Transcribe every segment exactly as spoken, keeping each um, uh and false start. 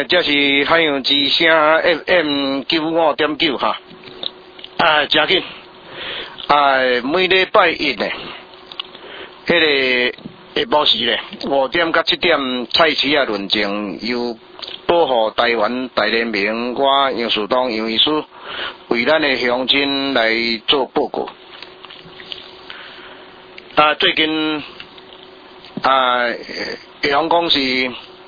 呃，这是海洋之声 F M 九五点九哈，啊，真紧，啊，每礼拜一呢，迄、那个下晡时呢，五点到七点，蔡市啊论证由保护台湾大联盟我杨树东杨医师为咱的乡亲来做报告。啊，最近啊，香港是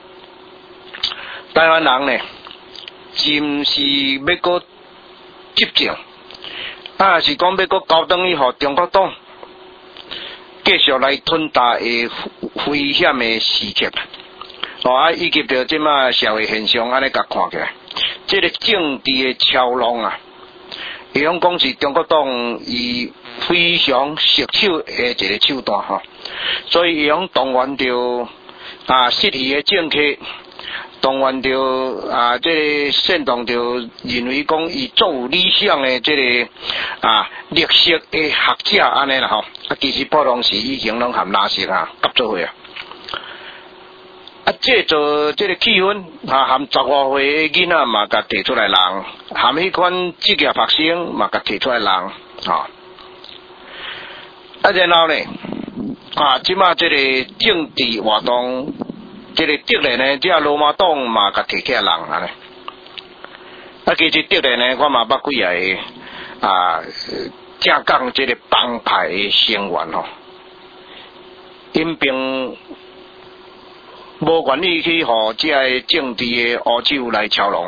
台湾人呢，真是要搁执政，啊是讲要搁交等于互中国党继续来吞大的危险的时刻，哦啊，以及着即马社会现象安尼甲看起来，这个政治的操弄啊，香港是中国党伊非常熟手的一个手段吼，所以伊讲动员着啊适宜的政客，动员着啊这个煽动着认为讲伊做有理想的这个啊绿色的学者安尼啦吼，啊其实普通时已经拢含垃圾啊合作伙啊，啊这做这个气氛啊含十五岁的囡仔嘛甲提出来人，含迄款职业学生嘛甲提出来人啊。啊，然后呢，啊，即马这个政治活动，这个敌人呢，这罗马党嘛，甲提起来人啊呢。啊，其实敌人呢，我嘛捌几个啊，正讲这个帮派的成员吼，因并无愿意去互这个政治的乌手来操弄，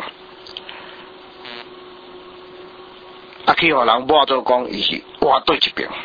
啊，去互人抹做讲伊是挖对一边。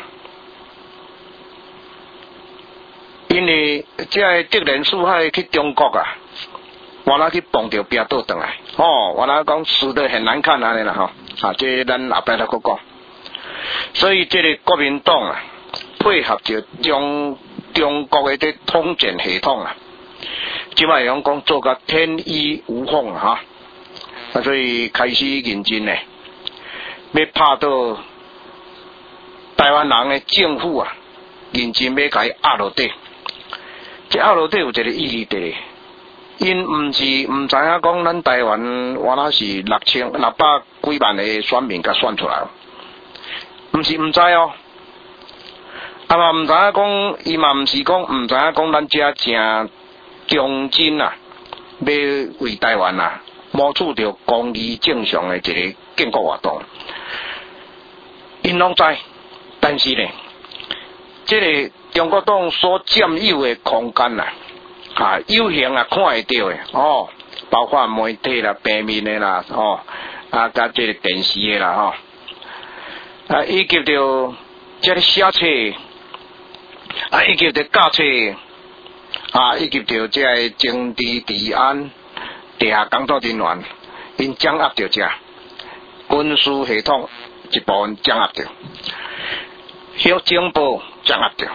因为这个敌人四海去中国啊，原来去碰到壁倒转来，哦，原来讲死得很难看安尼啦吼，啊，这咱后摆再搁讲。所以这个国民党啊，配合着中中国的这通讯系统啊，即摆用讲做个天衣无缝哈，啊，所以开始认真呢，要拍到台湾人的政府啊，认真要甲伊压落底。这压落底有一个意义的，因毋是毋知影讲咱台湾原来是六千六百几万的选民甲选出来，毋是毋知哦，啊嘛毋知影讲，伊嘛毋是讲毋知影讲咱遮正忠贞啊，要为台湾啊谋取着公义正常的一个建国活动，因拢知，但是呢，这个中国党所占有的空间啊，啊有形啊看会到的哦，包括媒体啦、平面的啦，哦啊甲这个电视的啦，吼、哦、啊以及着这个写册，啊以及着教册，啊以及着这个政治治安地下工作人员，因掌握着这军事系统一部分掌握着，小情报掌握着。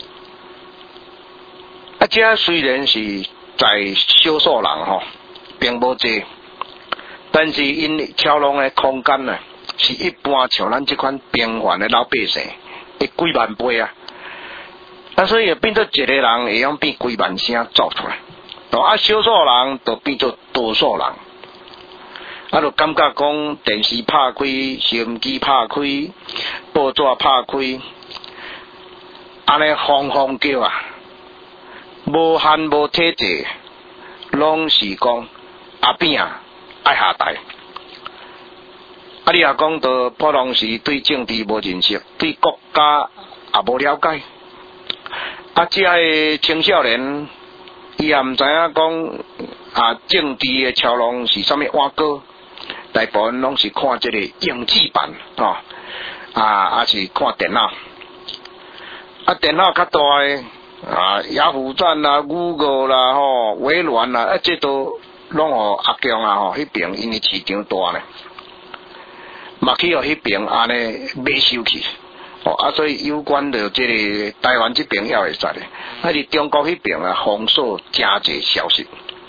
啊，这虽然是在少数人吼，并无多，但是因操弄的空间呢，是一般像咱这款平凡的老百姓的几万倍啊！啊，所以变做一个人会用变几万声走出来，啊，少数人就变做多数人，啊，就感觉讲电视拍开，收音机拍开，报纸拍开，安尼轰轰叫啊！无限无体制，拢是讲阿扁啊爱下台。啊，你也讲到普通时对政治无认识，对国家也无了解。啊，这个青少年伊也毋知影讲啊政治的操弄是啥物碗糕，大部分拢是看这个影子版哦，啊，还是看电脑。啊，电脑较大的。啊，雅虎站啦、Google 啦、吼、微软啦，啊，这都拢互阿强啊吼，迄边因为市场大呢，嘛去互迄边安尼买收去，哦啊，所以有关的这个台湾这边也会使咧，啊，伫中国迄边啊封锁真侪消息，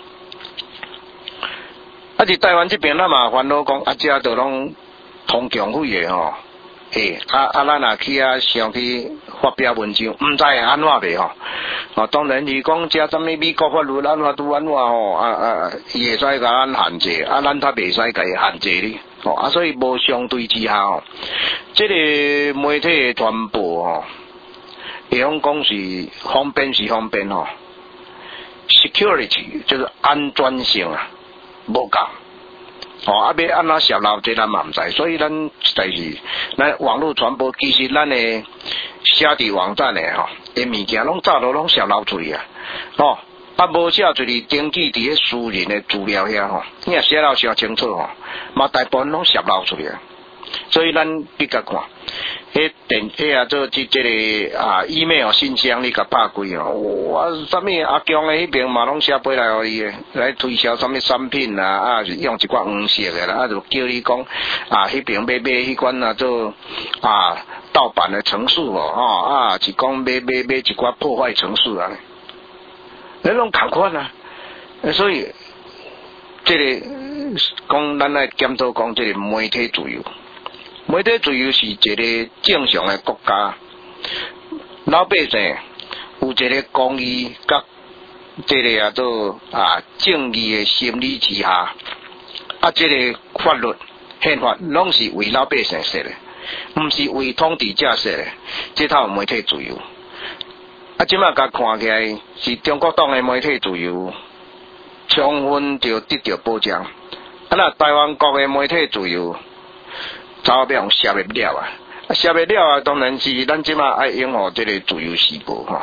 啊，伫台湾这边咱嘛烦恼讲，啊，这都拢通强费的吼，嘿，啊啊，咱也去啊上去发表文章，唔知安怎袂吼。哦，当然是讲遮什么美国法律安怎拄安怎吼，啊啊，伊会使甲咱限制，啊，咱较袂使甲伊限制哩。哦，啊，所以无相对之下吼，这个媒体的传播吼，会用讲是方便是方便吼 ，security 就是安全性啊，无够。哦，啊，要安怎泄露这咱嘛毋知，所以咱实在是咱网络传播，其实咱的写伫网站的吼，诶物件拢早都拢泄露出去啊，哦，啊无写出去登记伫咧私人的资料遐吼，你若写了写清楚吼，嘛大部分拢泄露出去啊，所以咱比较看。迄电迄啊做即即个啊 email 信箱你甲拍开哦，哇，啥物阿强诶迄边嘛拢写过来互伊诶，来推销啥物产品啊，啊用一寡黄色诶啦，啊就叫你讲啊迄边买买迄款啊做啊盗版诶程序哦，吼啊是讲买买买一寡破坏程序啊，迄拢同款啊，所以即、這个讲咱来检讨讲即个媒体自由。媒体自由是一个正常的国家，老百姓有一个公义甲这个啊做啊正义的心理之下，啊这个法律宪法拢是为老百姓设的，毋是为统治者设的，这套媒体自由。啊，即马甲看起来是中国党的媒体自由，充分就得到保障。啊，那台湾国的媒体自由。早要用写袂了啊！啊，写袂了啊！当然是咱即马爱用吼这个自由时报吼。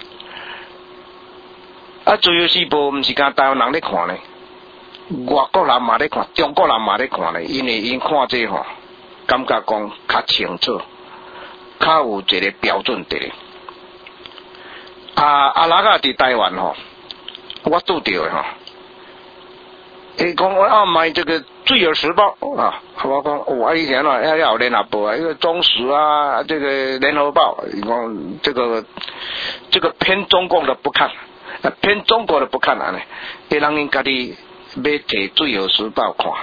啊，自由时报毋是甲台湾人咧看咧，外国人嘛咧看，中国人嘛咧看咧，因为因看这吼，感觉讲较清楚，较有一个标准伫咧。啊，阿拉个伫台湾吼，我拄到诶吼。伊讲我啊买这个自由时报啊，我讲我以前啊要要联合报啊，一个中时啊，这个联合报，伊讲这个这个偏中共的不看，偏中国的不看啊呢，伊人因家己要摕自由时报看，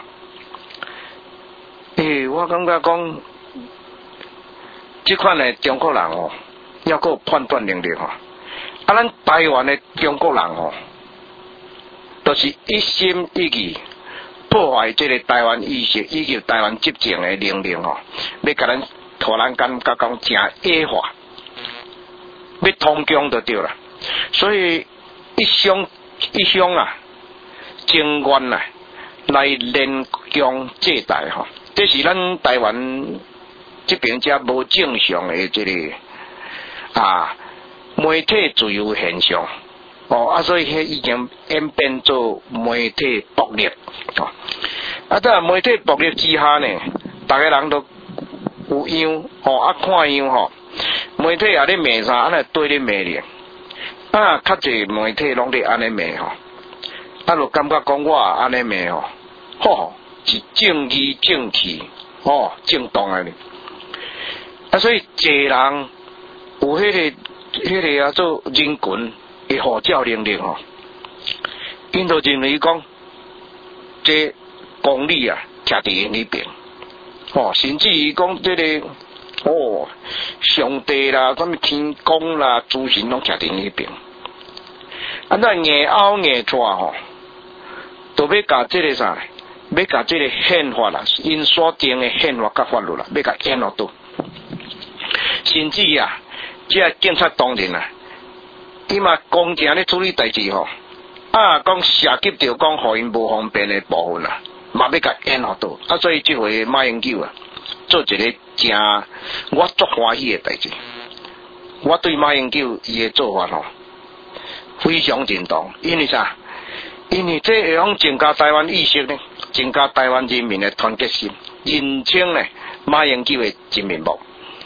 诶、欸，我感觉讲这款的中国人哦，要够判断能力哦，啊，咱台湾的中国人哦。都是一心一意破坏这个台湾意识以及台湾执政的能力吼，要甲咱互咱感觉讲正野化，要通共就对啦。所以一向一向啊，情愿啊来联共制台吼，这是咱台湾这边遮无正常的这个啊媒体自由现象。哦，啊，所以迄已经演变做媒体暴力哦。啊，在媒体暴力之下呢，大家人都有样哦，啊看样吼，媒体也咧骂啥，安尼对咧骂咧。啊，较侪媒体拢咧安尼骂吼，啊，就感觉讲我安尼骂吼，吼是正义正气，哦，正当的咧。啊，所以侪人有迄、那个、迄个啊做人群。的号召能力吼，因就认为讲，这公理啊，徛伫因迄边，哦，甚至于讲这个哦，上帝啦，什么天公啦，诸神拢徛伫因迄边，啊，那硬拗硬拽吼，都要甲这个啥，要甲这个宪法啦，因所定的宪法甲法律啦，要甲淹落倒，甚至啊，这警察当然啊。伊嘛公正咧处理代志吼，啊，讲涉及着讲互因无方便的部分啦，嘛要甲淹落倒，啊，所以即回马英九啊，做一个正我足欢喜的代志。我对马英九伊的做法吼，非常认同，因为啥？因为这会用增加台湾意识呢，增加台湾人民的团结心，认清呢马英九的真面目。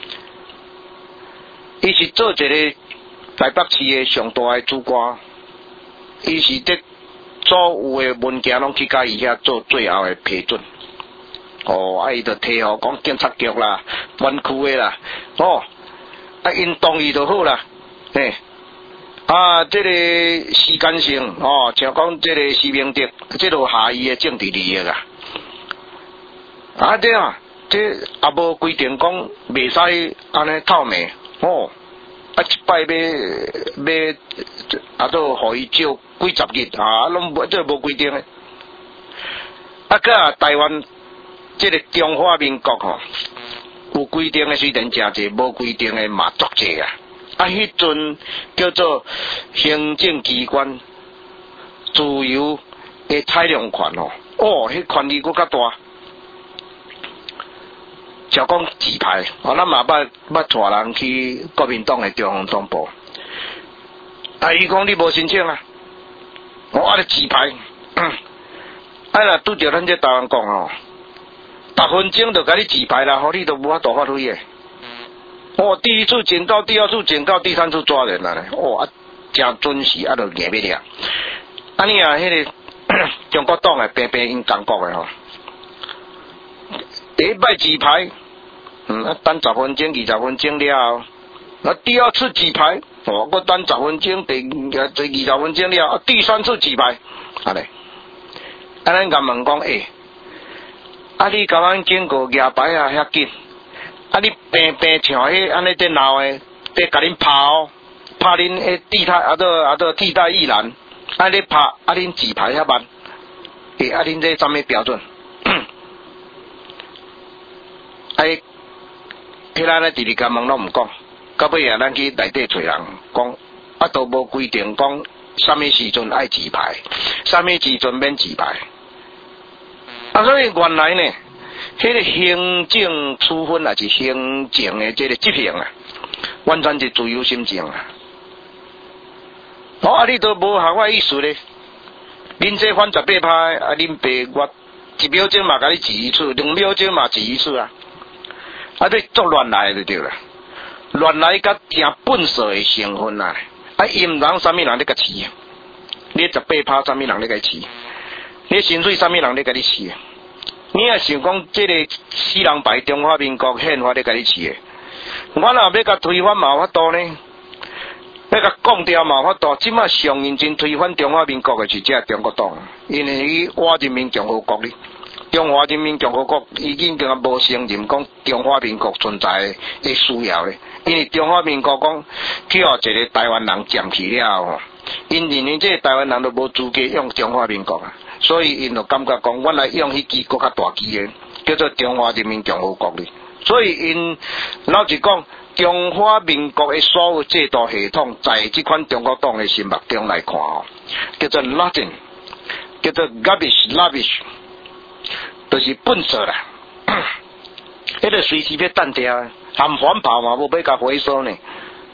伊是做一个。台北市的上大的主管，伊是伫所有的文件拢去甲伊遐做最后的批准。哦，啊，伊就提互讲警察局啦、湾区的啦，哦，啊，因同意就好啦，嘿，啊，这个时间性，哦，像讲这个施明德，这就下伊的政治利益啊。啊，对啊，这也无规定讲袂使安尼透明，哦。 啊，一摆要要啊，都互伊照几十日啊，拢无这无规定诶。啊，个啊，台湾这个中华民国吼，有规定诶，虽然真济，无规定诶嘛足济啊。啊，迄阵叫做行政机关自由诶裁量权哦，哦，迄权力佫较大。就讲自排，哦，咱嘛捌捌带人去国民党诶中央总部，啊，伊讲你无申请啊，我啊咧自排，啊若拄着咱这台湾讲哦，十分钟就甲你自排啦，互你都无法度发挥诶。哦，第一次警告，第二次警告，第三次抓人啦，哦啊，真准时啊，就硬要了。啊，你啊，迄、那个中国党诶，平平因讲国诶吼，第一摆自排。嗯，啊，等十分钟、二十分钟了，啊，第二次举牌，哦，我等十分钟，第呃第二十分钟了，啊，第三次举牌，啊咧，啊，咱甲问讲，诶、欸，啊，你甲咱经过举牌啊，遐紧，啊，你平平像迄安尼在闹诶，在甲恁拍哦，拍恁迄地态啊，都啊都替代役人，啊，你拍啊，恁举牌遐慢，诶、欸，啊，恁这什么标准？啊。迄咱咧直直甲问拢毋讲，到尾啊，咱去内底找人讲，啊，都无规定讲，啥物时阵爱自排，啥物时阵免自排。啊，所以原来呢，迄、那个行政处分也是行政的这个执行啊，完全是自由心证啊。哦，啊，你都无合我意思咧，恁这翻十八拍，啊，恁爸我一秒钟嘛甲你治一次，两秒钟嘛治一次啊。啊！你作乱来就对啦，乱来甲正本色的成分啊！啊，伊毋通啥物人咧甲饲，你十八拍啥物人咧甲饲？你薪水啥物人咧甲你饲？你也想讲这个四人牌中华民国宪法咧甲你饲的？我若要甲推翻嘛法度呢？要甲讲掉嘛法度？即马上认真推翻中华民国的是这中国党，因为伊我人民共和国哩。中华人民共和国已经讲无承认讲中华民国存在的需要咧，因为中华民国讲叫一个台湾人占去了吼，因认为这个台湾人都无资格用中华民国啊，所以因就感觉讲，我来用迄支更较大支的，叫做中华人民共和国哩，所以因老实讲，中华民国的所有制度系统，在这款中国党的心目中来看吼，叫做 Latin， 叫做 Rubbish Rubbish。就是笨色啦，迄个随时要弹掉，含反炮嘛，无要甲回收呢。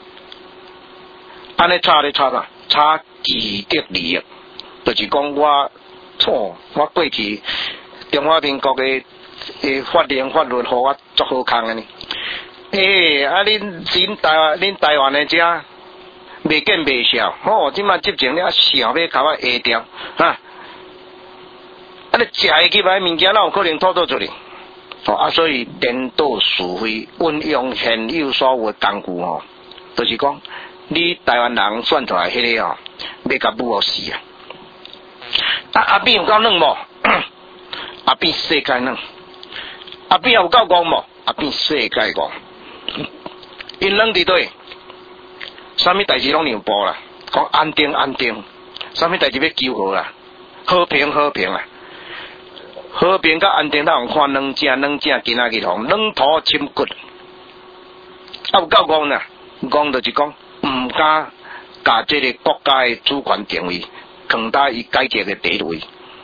安尼差咧差啥？差既得利益，就是讲我错，我过去中华民国的诶法令法律，互我足好康的呢。诶、欸，啊，恁恁台湾恁台湾的遮袂见袂笑，吼，即马执政了，想要甲我下掉，哈。啊！你食会起来物件，哪有可能吐倒出去？哦啊，所以颠倒是非，运用现有所有工具吼，就是讲你台湾人选出来迄个哦，要甲武互死啊！啊阿扁有够软无？阿扁世界软，阿扁有够戆无？阿扁世界戆。因软伫对，啥物代志拢让步啦，讲安定安定，啥物代志要求和啦，和平和平啦。和平甲安定，咱用看两正两正，今仔日吼两头深骨，啊有够戆啦！戆就是讲，毋敢甲这个国家的主权定位放大伊改革的地位，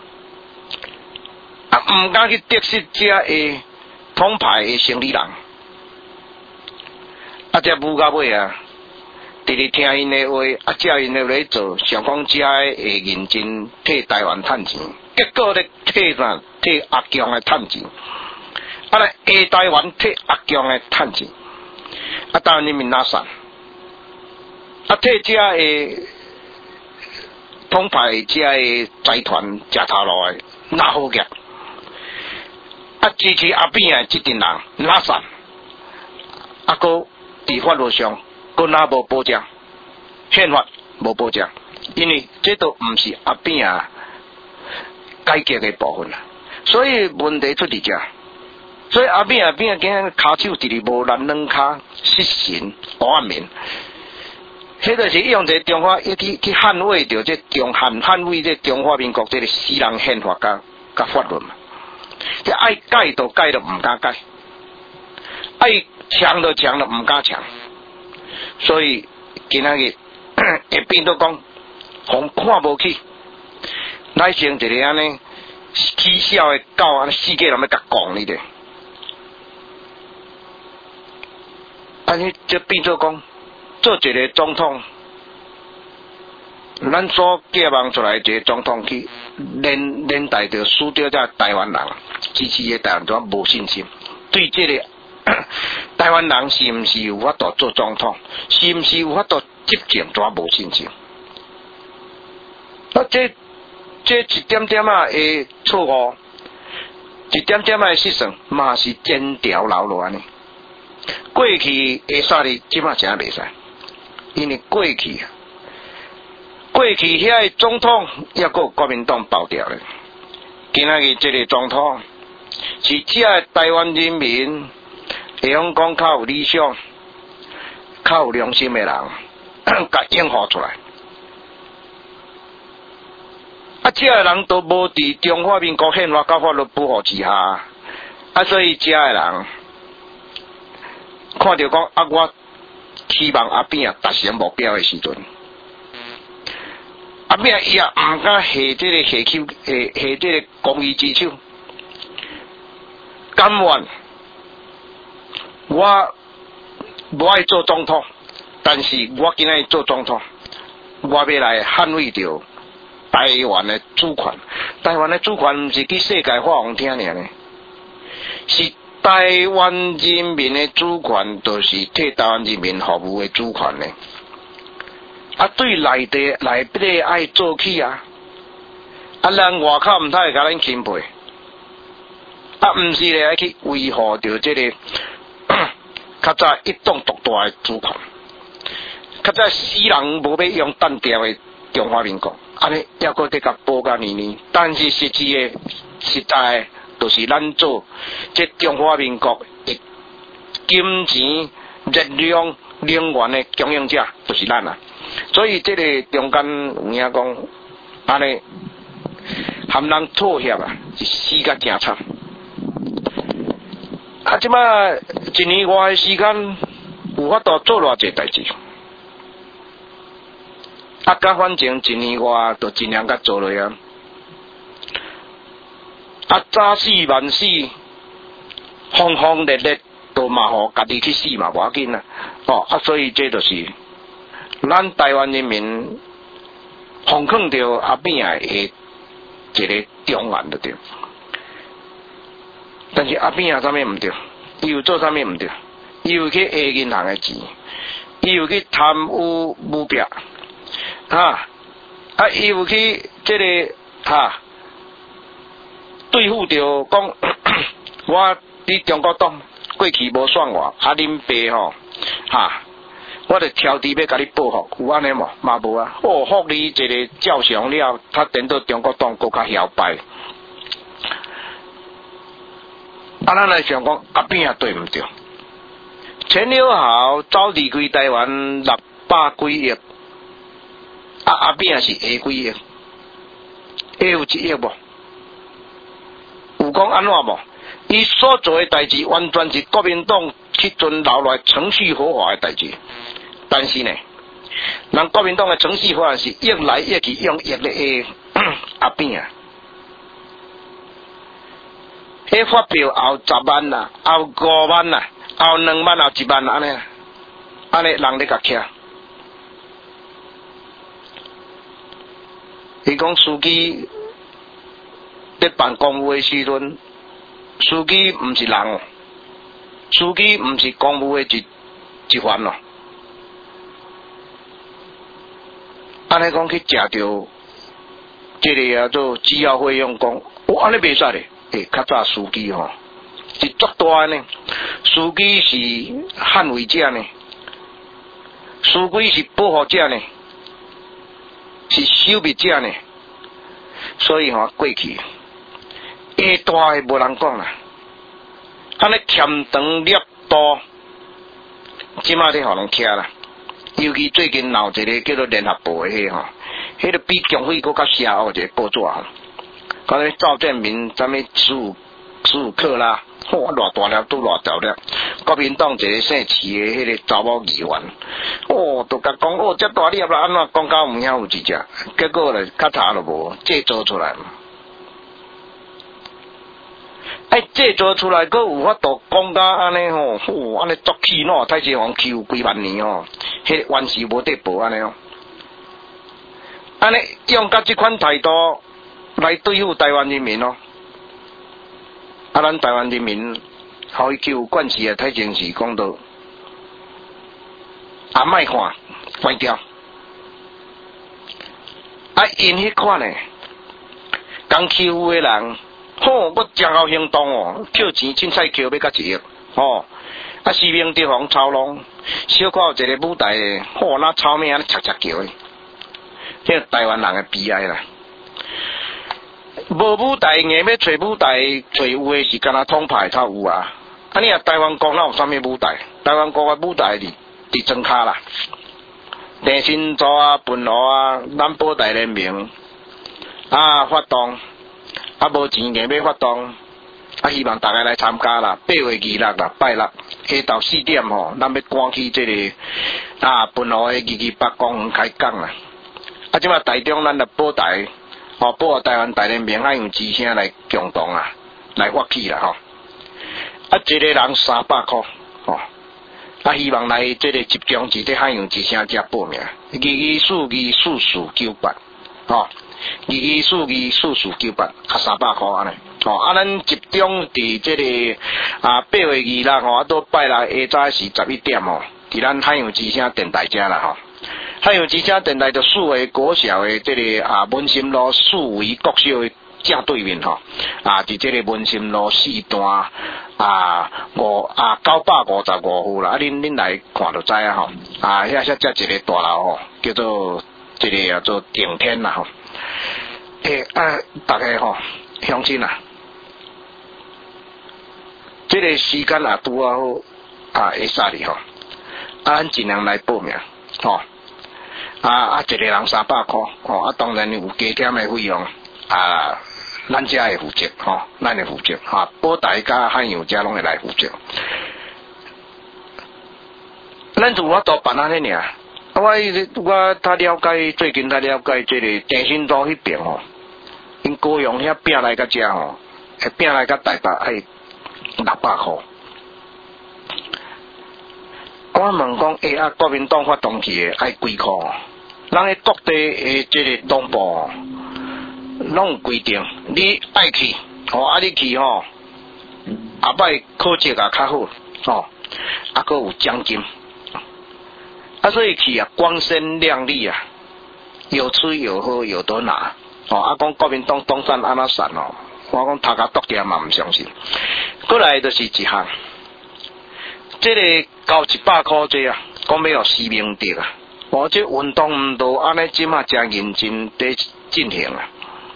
啊毋敢去得失这的统派的生理人，啊这武到尾啊，直直听因的话，啊照因的来做，想讲这会认真替台湾趁钱。结果咧替啥？替阿强来趁钱，啊来下台湾替阿强来趁钱，啊台湾人民哪散？啊替这个统派这个财团食头路的哪好业？啊支持阿扁的这群人哪散？啊个伫法律上个哪无保障？宪法无保障，因为这都毋是阿扁啊。改革的部分啦，所以问题出伫遮，所以阿扁阿扁今日骹手直直无力，两骹失神黑面， 迄就是用这中华一去去捍卫着这中汉捍卫这中华民国这个私人宪法甲甲法律嘛。这爱改都改都唔敢改，爱抢都抢都唔敢抢，所以今仔日会变做讲，互看无起，乃成一个安尼起笑的狗，安尼世界人要甲讲你的，安尼就变做讲，做一个总统。咱所寄望出来一个总统去连连带着输掉这台湾人，支持的台湾人无信心，对这个台湾人是毋是有法度做总统，是毋是有法度执政，都无信心。啊，这这一点点啊的错误，一点点啊的失算，嘛是整条老路安尼。过去会煞哩，即马真袂使，因为过去。过去遐个总统也个国民党包掉咧，今仔日这个总统是只台湾人民会用讲较有理想、较有良心的人，甲应付出来。啊，这个人都无伫中华民国宪法甲法律保护之下，啊，所以这个人看到讲啊，我希望阿扁啊达成目标的时阵。阿扁伊也毋敢下这个下手，下下这个公益之手，甘愿我无爱做总统，但是我今仔做总统，我要来捍卫着台湾的主权。台湾的主权毋是去世界发王听尔呢，是台湾人民的主权，就是替台湾人民服务的主权呢。啊，对内地内底爱做起啊，啊，人外口毋通会甲咱钦佩，啊，毋是咧爱去维护着这个较早一党独大的主权，较早死人无要用单调的中华民国，安尼抑搁得甲保甲年年，但是实际的实在就是咱做这中华民国的金钱、热量、能源的供应者，就是咱啊。所以这个中间有影讲，安尼含人妥协啊，是死甲真惨。啊，即摆一年外的时间，有法度做偌济代志。啊，甲反正一年外就尽量甲做落啊。啊，早死晚死，轰轰烈烈，都嘛互家己去死嘛，无要紧啊。哦，啊，所以这就是。咱台湾人民奉劝着阿扁的一个忠言就对，但是阿扁啊，啥物毋对？伊有做啥物毋对？伊有去下银行的钱，伊有去贪污舞弊，哈啊，伊有去这个哈对付着讲，我伫中国党过去无选我，啊，恁爸吼哈。我著挑剔要甲你报复，有安尼无？嘛无啊！哦，福利一个照常了，他等到中国党更较摇摆。啊，咱来想讲，阿扁也对毋对？陈友豪早离开台湾六百几亿，啊，阿扁也是下几亿，下有一亿无？有讲安怎无？伊所做的代志，完全是国民党去遵留来程序合法的代志。但是呢，人国民党的程序法案是一来一去用一个阿扁啊，迄发票后十万啦，后五万啦，后两万，后一万安尼，安尼人咧甲徛。伊讲司机咧办公务的时阵，司机毋是人哦，司机毋是公务的一一环咯。安尼讲去食着，这个啊做机要费用讲，哦安尼袂使咧，诶，较早司机吼是足大呢，司机是捍卫者呢，司机是保护者呢，是守密者呢，所以吼过去，下大诶无人讲啦，安尼欠长掠多，即马咧互人徛啦。 尤其最近闹一个叫做联合报的迄吼，迄个比共匪搁较邪恶一个报纸吼，讲咧赵建民什么十五十五克啦，哇偌大粒都偌大粒，国民党一个姓徐的迄个查某议员，哦，都甲讲哦，遮大粒啦，安怎讲到唔晓有一只，结果咧较查都无制作出来。哎，制作出来，佮有法度讲到安尼吼，吼安尼作气喏，太子皇欺负几万年哦，迄原是无得报安尼哦，安尼用甲即款态度来对付台湾人民哦，啊，咱台湾人民互伊求关系啊，太前是讲到啊，莫看关掉，啊，因迄款呢，刚欺负的人。吼、哦！我真够行动哦，扣钱凊彩扣要甲一亿，吼、哦！啊，士兵地方操弄，小可有一个舞台咧，吼、哦，那草命安尼恰恰叫诶，迄个台湾人诶悲哀啦。无舞台，硬要找舞台，找有诶是敢若统派才有啊。啊，你啊台湾国哪有啥物舞台？台湾国诶舞台伫伫庄骹啦，电信组啊、分路啊、咱保台联盟啊发动。啊，无钱硬要发动，啊，希望大家来参加啦。八月二六啦，拜六下昼四点吼，咱要赶去这个啊，分路的二二八公园开讲啦。啊，即马台中咱来保台，吼、哦，保台湾大联盟爱用之声来共同啊，来发起啦吼。啊，一个人三百块，吼、哦，啊，希望来这个集中伫这海洋之声遮报名，二二四二四四九八，吼。二二四二四四九八，啊三百块安尼，哦，啊咱集中伫这个啊八月二六吼，啊到拜六下早是十一点吼，伫咱海洋之声电台遮啦吼，海洋之声电台就四个国小的这个啊文心路四维国小的正对面吼，啊伫这个文心路四段啊五啊九百五十五户啦，啊恁恁来看就知啊吼，啊遐遐只一个大楼吼，叫做这个叫做顶天啦吼。诶、欸、啊，大家吼、哦，乡亲啊，这个时间也拄啊好啊，下晡日吼，啊，咱尽量来报名，吼、哦，啊啊，一个人三百块，吼、哦，啊，当然有加减的费用，啊，咱遮会负责，吼、哦，咱会负责，哈，保台甲海洋遮拢会来负责，咱就法度办安尼尔。啊，我我他了解最近他了解这个电信组迄边吼，因高雄遐拼来甲遮吼，会拼来甲台北爱六百块。我问讲，哎啊，国民党发动起爱几块？咱迄各地诶，这个党部拢有规定，你爱去，吼、哦、啊你去吼，后摆考绩也较好，吼，啊搁有奖金。啊，所以去啊，光鲜亮丽啊，有吃有喝有得拿。哦，啊，讲国民党党产安怎散哦，我讲头壳剁掉嘛，唔相信。过来就是一项，这个交一百块这啊，讲要有实名制啊。我这运动唔到安尼，即马真认真在进行啊。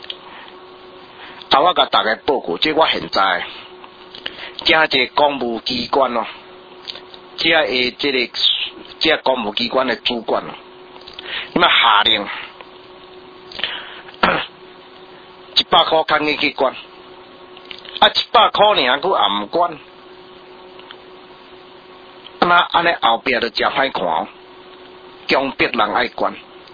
啊，我甲大家报告，这我现在正一个公务机关哦，这个这个。这公务机关的主管，你嘛下令一百块看你去管，啊一百块尔佫也唔管，那安尼后壁就真歹看哦，强迫人爱管，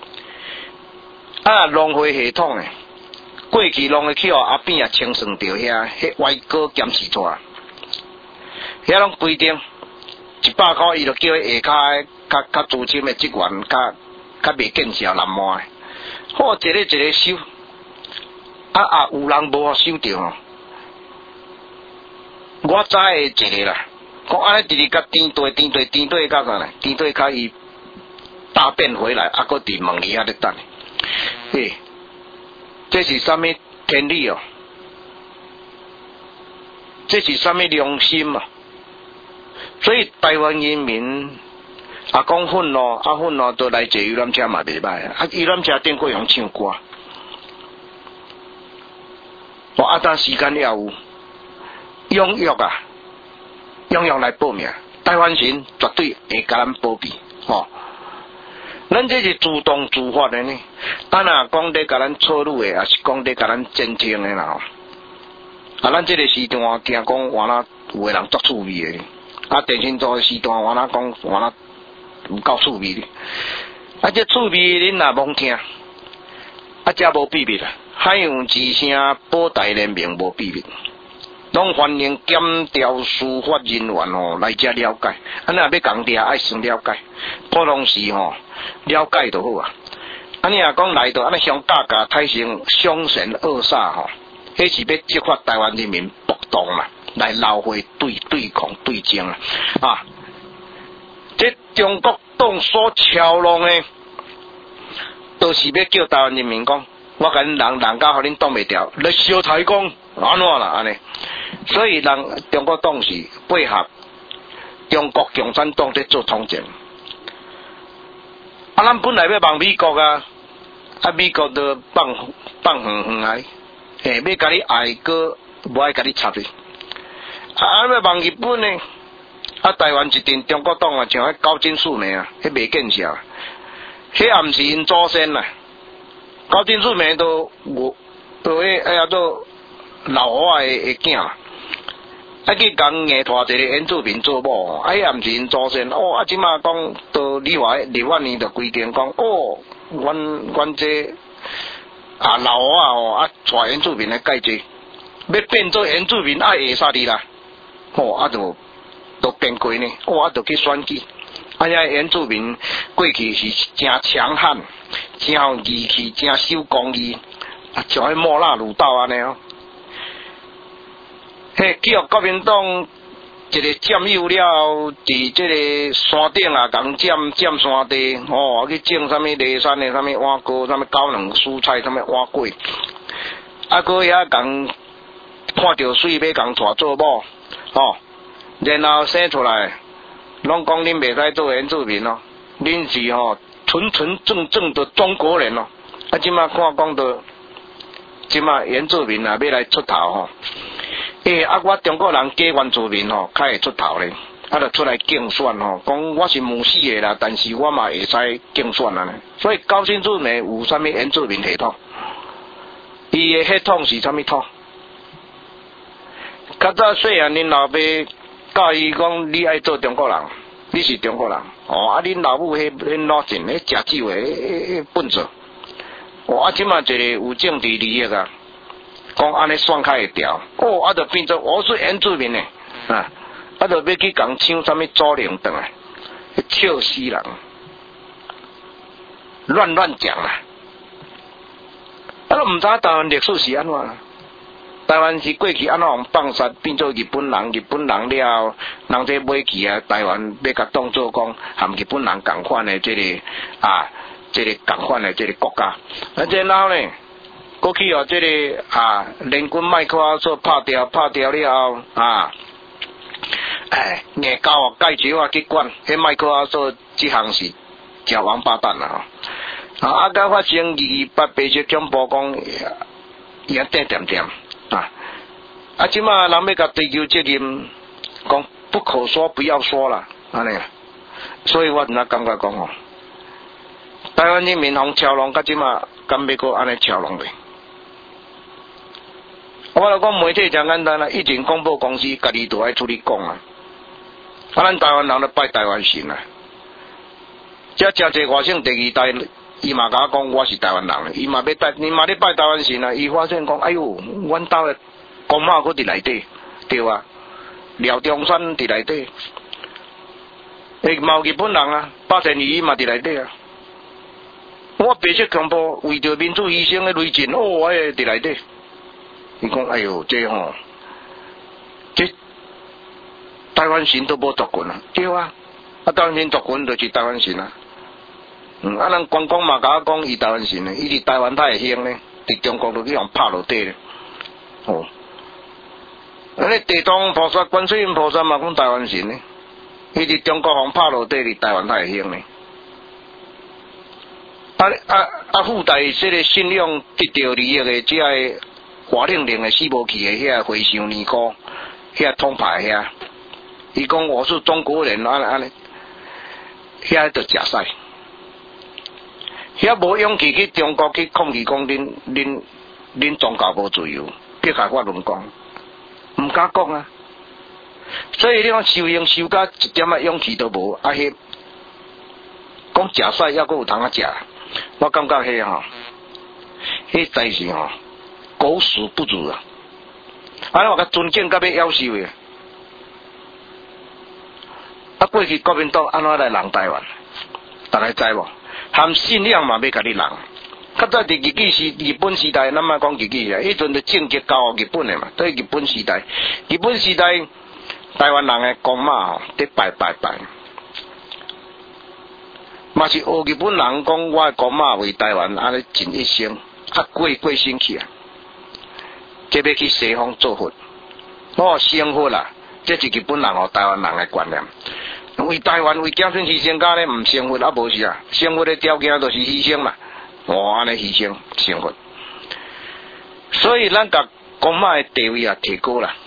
啊浪费系统诶，过去浪费去哦，后边也清算着遐，迄歪哥检视出来，遐拢规定。一百块，伊就叫伊下骹较较资深的职员，较较袂见效难摸的，好一个一个收，啊啊有人无收着哦。我知的一个啦，讲安尼直直甲颠对颠对颠对到啥呢？颠对甲伊大便回来，啊，搁伫门里遐咧等。嘿，这是啥物天理哦？这是啥物良心啊？所以台湾人民啊讲愤怒，啊愤怒都来坐游览车嘛袂歹，啊游览车顶过用唱歌，我啊当时间了有踊跃啊，踊跃来报名，台湾人绝对会甲咱保庇，吼、哦， 咱这是自动自发的呢。啊若讲咧甲咱错路的，也是讲咧甲咱真正的啦。啊，咱这个时段听讲原来有个人作趣味的，啊，电信组的时段原来讲原来有够趣味的。啊，这趣味恁若罔听，啊，这无秘密啊，海洋之声保台联名无秘密。拢欢迎检调司法人员吼来遮了解，啊，若要讲调爱先了解，普通时吼了解就好啊。啊，你若讲来到安尼上价价太成凶神恶煞吼，迄是要激发台湾人民暴动啦，来闹会对对抗对争啊！啊，这中国党所操弄的，都是要叫台湾人民讲，我甲恁人人家互恁挡袂掉，来小台讲安怎啦安尼。所以人中国党是配合中国共产党在做统战。啊，咱本来要帮美国啊，啊美国都放放远远来，嘿，要甲你爱个，无爱甲你插去。啊，要帮日本呢，啊台湾一定中国党啊，像迄高金素梅啊，迄袂见效，迄也毋是因祖先啦。高金素梅都有都迄哎呀都老外的囝。啊，去讲硬拖一个原住民做某，啊，也毋是因祖先哦。啊，即马讲到立法立法年就规定讲，哦，阮阮这啊老啊哦啊，带原住民来改制，要变做原住民爱会杀你啦，哦啊就都变过呢，哦啊就去选举，啊遐原住民过去是真强悍，真有义气，真守公义，啊像迄莫那鲁道安尼哦。嘿，叫国民党一个占有了，伫这个山顶啊，共占占山地，哦，去种啥物梨山的啥物碗糕，啥物高粱蔬菜，啥物碗粿，啊，搁遐共看着水要共带做某，哦，然后生出来，拢讲恁袂使做原住民咯，恁是吼纯纯正正的中国人咯，啊，即马看讲到，即马原住民啊要来出头吼。诶、欸，啊，我中国人假原住民吼，较会出头咧，啊，就出来竞选吼，讲我是母系的啦，但是我嘛会使竞选啊。所以高新住民有啥物原住民系统？伊的系统是啥物统？较早细汉恁老爸教伊讲，你爱做中国人，你是中国人，哦，啊，恁老母迄迄老真，迄食酒的，迄迄笨拙，哦，啊，即嘛一个有政治利益啊。讲安尼算较会调，哦，啊，就变做我是原住民呢，啊，啊，就要去共抢啥物祖灵顿啊，笑死人，乱乱讲啊，啊，都毋知台湾历史是安怎，台湾是过去安怎样放杀变做日本人，日本人了，人这买去啊，台湾要甲当做讲含日本人共款的这个啊，这个共款的这个国家，啊，然后呢？过去哦，这个啊，联军麦克阿瑟拍掉，拍掉了后啊，哎，硬交啊，介石啊去管，迄麦克阿瑟这项是食王八蛋啦！啊，啊，甲发生二二八白色恐怖讲，也点点点啊！啊，即马人要甲追究责任，讲不可说不要说啦，安尼，所以我哪感觉讲哦，台湾人民互操弄，甲即马敢要搁安尼操弄咧？我来讲媒体真简单啦，以前广播公司家己都爱出去讲啊，啊，咱台湾人都拜台湾神啊，遮真济外省第二代，伊嘛甲我讲我是台湾人，伊嘛要拜，伊嘛咧拜台湾神啊，伊发现讲，哎哟，阮兜的公妈搁伫内底，对啊，廖中山伫内底，诶，嘛有日本人啊，八千二伊嘛伫内底啊，我白色恐怖为着民主牺牲的雷震，哦，哎，伫内底。伊讲，哎哟，这吼、哦，这台湾神都无族群啊，对啊，啊台湾神族群就是台湾神啊，嗯，啊咱关公嘛甲我讲伊台湾神呢，伊伫台湾太会兴呢，伫中国都去用拍落地咧，哦，安尼地藏菩萨、观世音菩萨嘛讲台湾神呢，伊伫中国互拍落地，伫台湾太会兴呢，啊啊啊附带这个信仰得到利益的这个。华令令的死无去的遐回乡尼姑，遐通牌遐，伊讲我是中国人，安安尼，遐就假赛。 遐无勇气去中国去抗议讲恁恁恁宗教无自由，别甲我乱讲，毋敢讲啊。所以你讲修行修甲一点仔勇气都无，啊迄讲食屎还阁有通啊食，我感觉迄吼，迄代志吼，狗屎不如啊！安尼我甲尊敬甲要夭寿诶。啊，过去国民党安怎来人台湾？大家知无？含信仰嘛要甲你人。较早伫日记时日本时代，咱莫讲日记啊，迄阵就政绩交日本诶嘛，对日本时代，日本时代台湾人诶公妈吼，得拜拜拜，嘛是学日本人讲我诶公妈为台湾安尼尽一生，啊过过身去啊，这要去西方做佛，哦生活啦，这是日本人和台湾人诶观念。为台湾为子孙牺牲家咧，毋生活啊无是啊，生活诶条件就是牺牲嘛。哦，安尼牺牲生活，所以咱甲公妈诶地位也提高啦。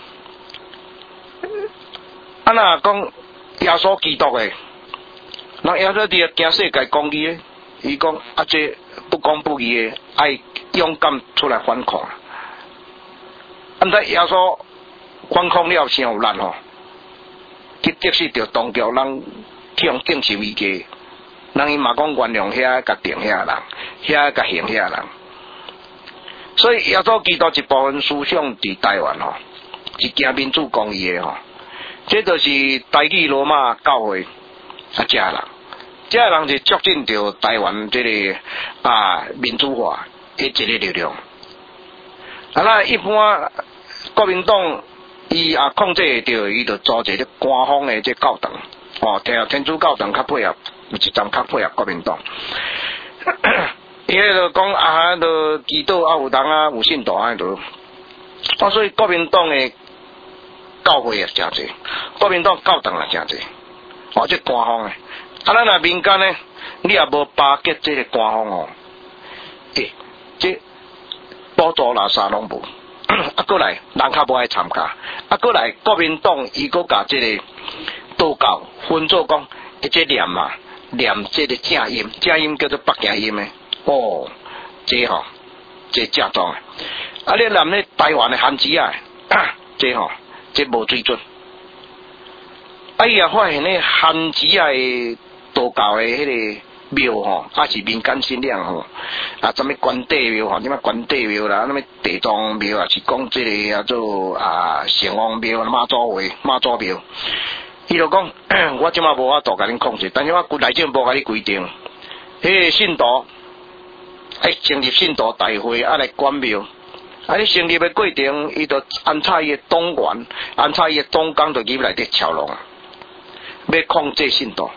啊，若讲耶稣基督诶，那耶稣伫行世界公义诶，伊讲啊，这不公不义诶，爱勇敢出来反抗啊！按在耶稣反抗了，真有力吼，去得失着当局人去用定是危机。人伊嘛讲原谅遐甲定遐人，遐甲行遐人，所以耶稣基督一部分思想伫台湾吼，是行民主公义诶吼，这就是台语罗马教会啊，这人，这人是促进着台湾这个啊民主化的一个力量。啊，那一般国民党伊也控制着，伊就组一个官方的这教堂，哦，听天主教堂较配合。有一站较配合国民党，伊迄个讲啊，都基督啊有人啊有信徒啊都，啊所以国民党诶教会也诚济，国民党教堂也诚济，哦这官方诶，啊咱若民间咧，你也无巴结这个官方哦，诶，这补助啦啥拢无，啊过来人较无爱参加，啊过来国民党伊搁甲这个道教分做讲，一这念嘛。念这个正音，正音叫做北京音诶。哦，这吼、個，这正宗诶。啊，你念咧台湾诶汉字啊，这吼、個，这无水准。啊，伊也发现咧汉字啊诶道教诶迄个庙吼，啊是民间信仰吼，啊什么关帝庙吼，什么关帝庙啦，什么地藏庙啊，是讲这个叫做啊城隍庙、妈祖会、妈祖庙。伊就讲，我即马无法度甲恁控制，但是我内政部甲你规定，迄个信徒爱成立信徒大会，啊来管庙，啊你成立的过程，伊就安插伊的党员，安插伊的党工，就入内底操弄，要控制信徒。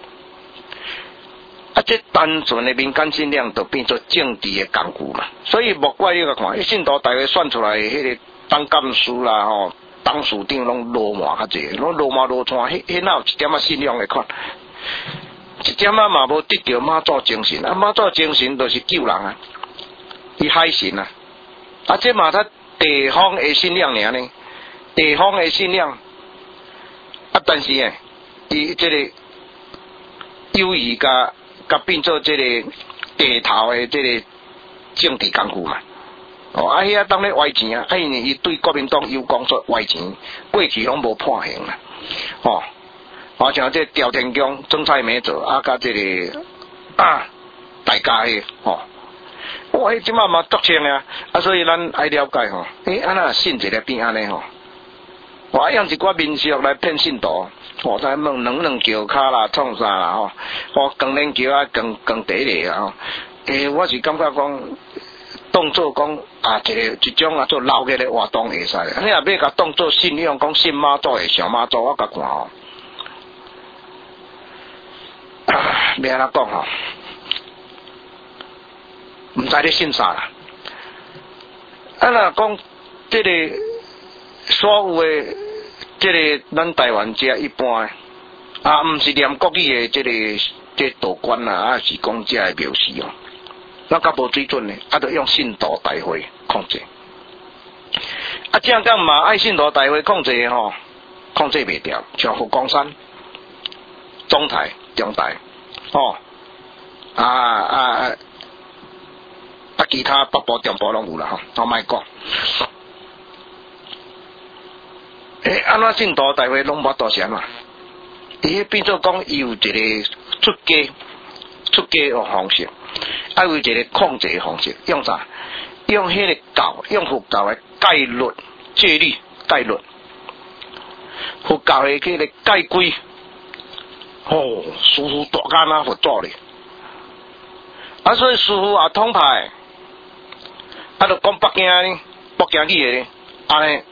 啊，这单纯的民间信仰就变做政治的工具嘛。所以莫怪你个看，迄信徒大会选出来迄个当干事啦吼。当属顶拢罗马较济，拢罗马罗川，迄迄哪有一点仔信仰来看，一点仔嘛无得到妈祖精神，啊妈祖精神就是救人啊，伊海神啊，啊这嘛他地方的信仰尔呢，地方的信仰，啊但是诶，伊这个友谊甲甲变做这个地头的这个政治工具嘛。哦，啊，遐当咧歪钱啊，啊，因为伊对国民党有讲说歪钱，过去拢无判刑啦，哦，啊，像这赵天强、曾蔡美做啊，甲这个啊，大家诶，哦，哇，迄即马嘛足清啊，啊，所以咱爱了解吼，诶、欸，安那信一个变安尼吼，我用一寡民俗来骗信徒，哦，再问两两桥骹啦，创啥啦吼，哦，光连桥啊，光光第一个啊，诶、欸，我是感觉讲。当作讲啊，一个一种啊做老嘅咧活动会使，你若要甲当作信仰，讲信妈祖诶上妈祖，我甲看吼，要安怎讲吼？毋知你信啥啦？啊，若讲即个所有诶，即个咱台湾遮一般诶，啊，毋是念国语诶，即个即个道观啊，啊是讲遮诶庙事哦。那较无水准呢，啊，就用信徒大会控制。啊，正讲嘛，爱信徒大会控制吼，控制袂掉，像福冈山、中台、中台，哦， 啊啊啊，其他北部、中部拢有啦吼，我莫讲。诶，安怎信徒大会拢无多钱嘛？伊变做讲，伊有一个出家、出家的方式，还有一个控制的方式，用啥？用迄个教，用佛教的戒律、戒律、戒律，佛教的迄个戒规，哦，师傅大干啊，佛祖咧。啊，所以师傅也统派，啊，就讲北京呢，北京语的呢，安尼。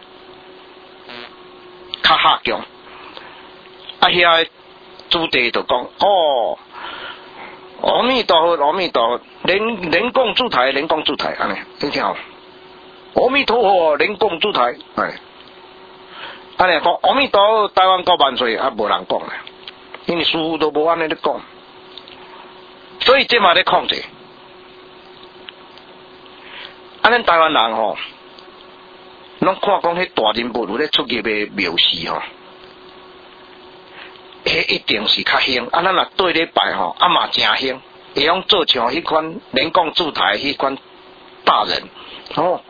较下强，啊遐主题就讲哦，阿弥陀佛，阿弥陀佛，人人共主台，人共主台，安尼，你听好，阿弥陀佛，人共主台，哎，安尼讲阿弥陀佛，台湾国万岁，啊无人讲咧，因为师父都无安尼咧讲，所以这嘛咧控制，啊咱台湾人吼。拢看讲迄大人物有咧出入的庙事吼，迄一定是较兴。啊，咱若对咧拜吼，啊嘛真兴，会用做像迄款人工驻台迄款大人，哦，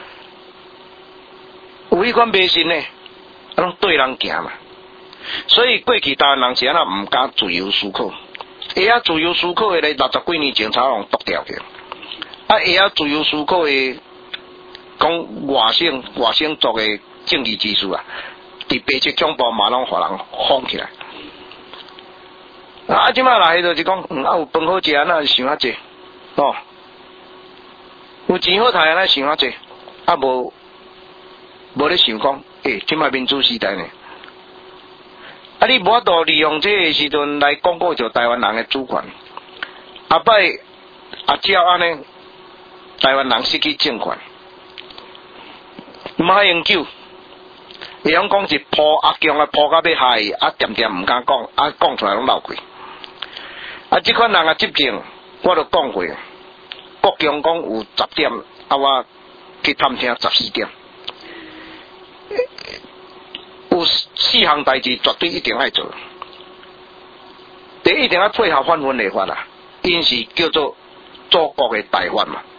有迄款迷信咧，啊拢对人行嘛。所以过去台湾人是安那毋敢自由思考，会晓自由思考的咧，六十几年前才拢剁掉去。啊，会晓自由思考的。讲外省外省族的政治之士啊，伫北极中部嘛拢互人封起来。啊，即摆来就是讲，嗯，啊有饭好食，那想较济，哦，有钱好赚，那想较济，啊无无咧想讲，诶、欸，即摆民主时代呢，啊你无法度利用这个时阵来巩固着台湾人的主权，啊摆啊照安尼，台湾人失去政权。马英九，会晓讲是破阿强啊，破到要害，啊点点毋敢讲，啊讲出来拢闹鬼。啊，即款人啊执政，我都讲过，国强讲有十点，啊我去探听十四点，有四项代志绝对一定爱做。第一定要配合反分立法啦，因是叫做祖国的大法嘛。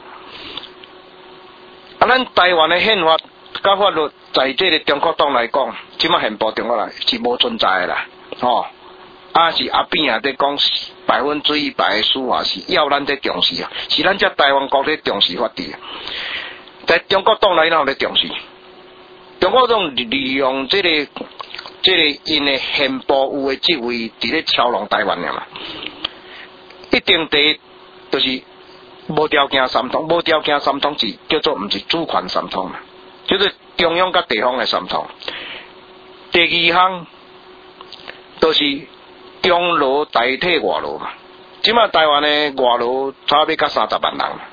啊，咱台湾的宪法。甲法律在这个中国党来讲，即马宪法中国来是无存在的啦，吼、哦，啊是阿扁啊在讲百分之一百的司法是要咱在重视啊，是咱只台湾国在重视法治，在中国党来哪有咧重视？中国党利用这个这个因的宪法有的职位伫咧操弄台湾的嘛，一定第就是无条件三通，无条件三通是叫做毋是主权三通嘛。就是中央甲地方的三通。第二项就是中劳代替外劳嘛。即马台湾的外劳差不多甲三十万人嘛。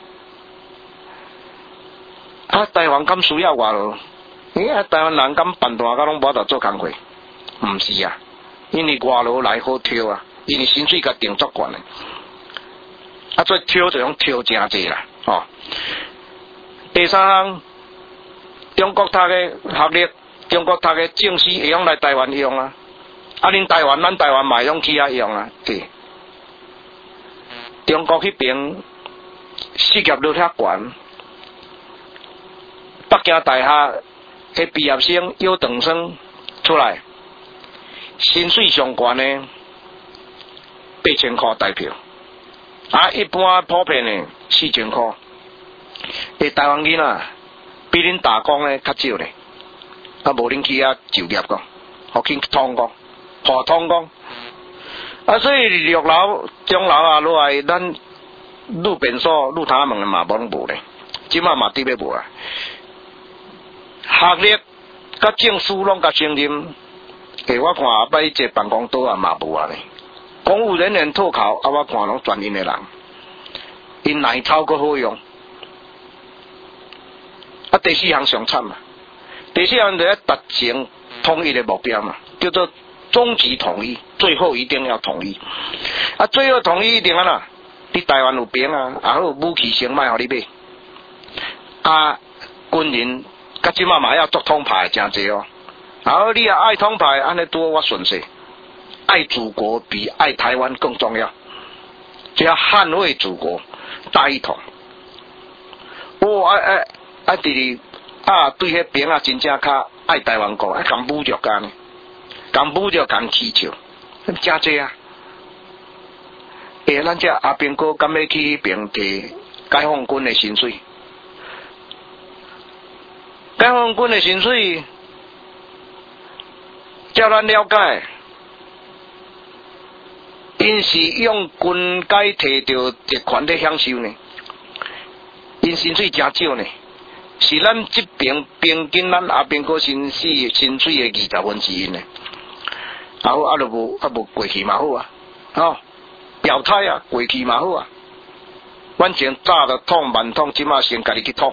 啊，台湾敢需要外劳？你啊，台湾人敢办大甲拢无得做工课？毋是啊，因为外劳来好挑啊，因为薪水甲定足悬的。啊，做挑就用挑真济啦，哦。第三项。中国读的学历，中国读的证书会用来台湾用啊！啊，恁台湾，咱台湾嘛用去遐用啊，对。中国迄边失业率遐悬，北京大学的毕业生、优等生出来，薪水上悬的八千块台票，啊，一般普遍的四千块，诶，台湾囡仔。比恁打工咧较少咧，啊无恁去遐就业讲，互去通工，互通工，啊所以六楼、中楼啊落来，咱路便所、路他门嘛无拢无咧，即马嘛伫要无啊。学历甲证书拢甲承认，诶我看后摆这办公桌啊嘛无啊咧，公务人员脱考啊我看拢专业的人，因奶头阁好用。啊，第四项上惨嘛，第四项就要达成统一的目标嘛，叫做终极统一，最后一定要统一。啊，最后统一一定啊啦，你台湾有兵啊，啊好武器先卖互你买，啊军人甲即马嘛要做统派真济哦，啊好你也爱统派，安尼拄我顺势，爱祖国比爱台湾更重要。 就要捍卫祖国大一统。哦啊啊啊！伫啊对迄边啊真正较爱台湾国，爱讲侮辱干呢，讲侮辱讲气笑，真济啊！诶，咱这阿兵哥敢要去迄边摕解放军的薪水？解放军的薪水，照咱了解，因是用军改摕到特权在享受呢，因薪水真少呢，是咱这边平均咱阿兵哥薪水薪水的二十分之一呢。啊好，啊就无啊无过去嘛好啊，吼、哦、表态啊，过去嘛好啊。阮前早就捅慢捅，即马先家己去捅。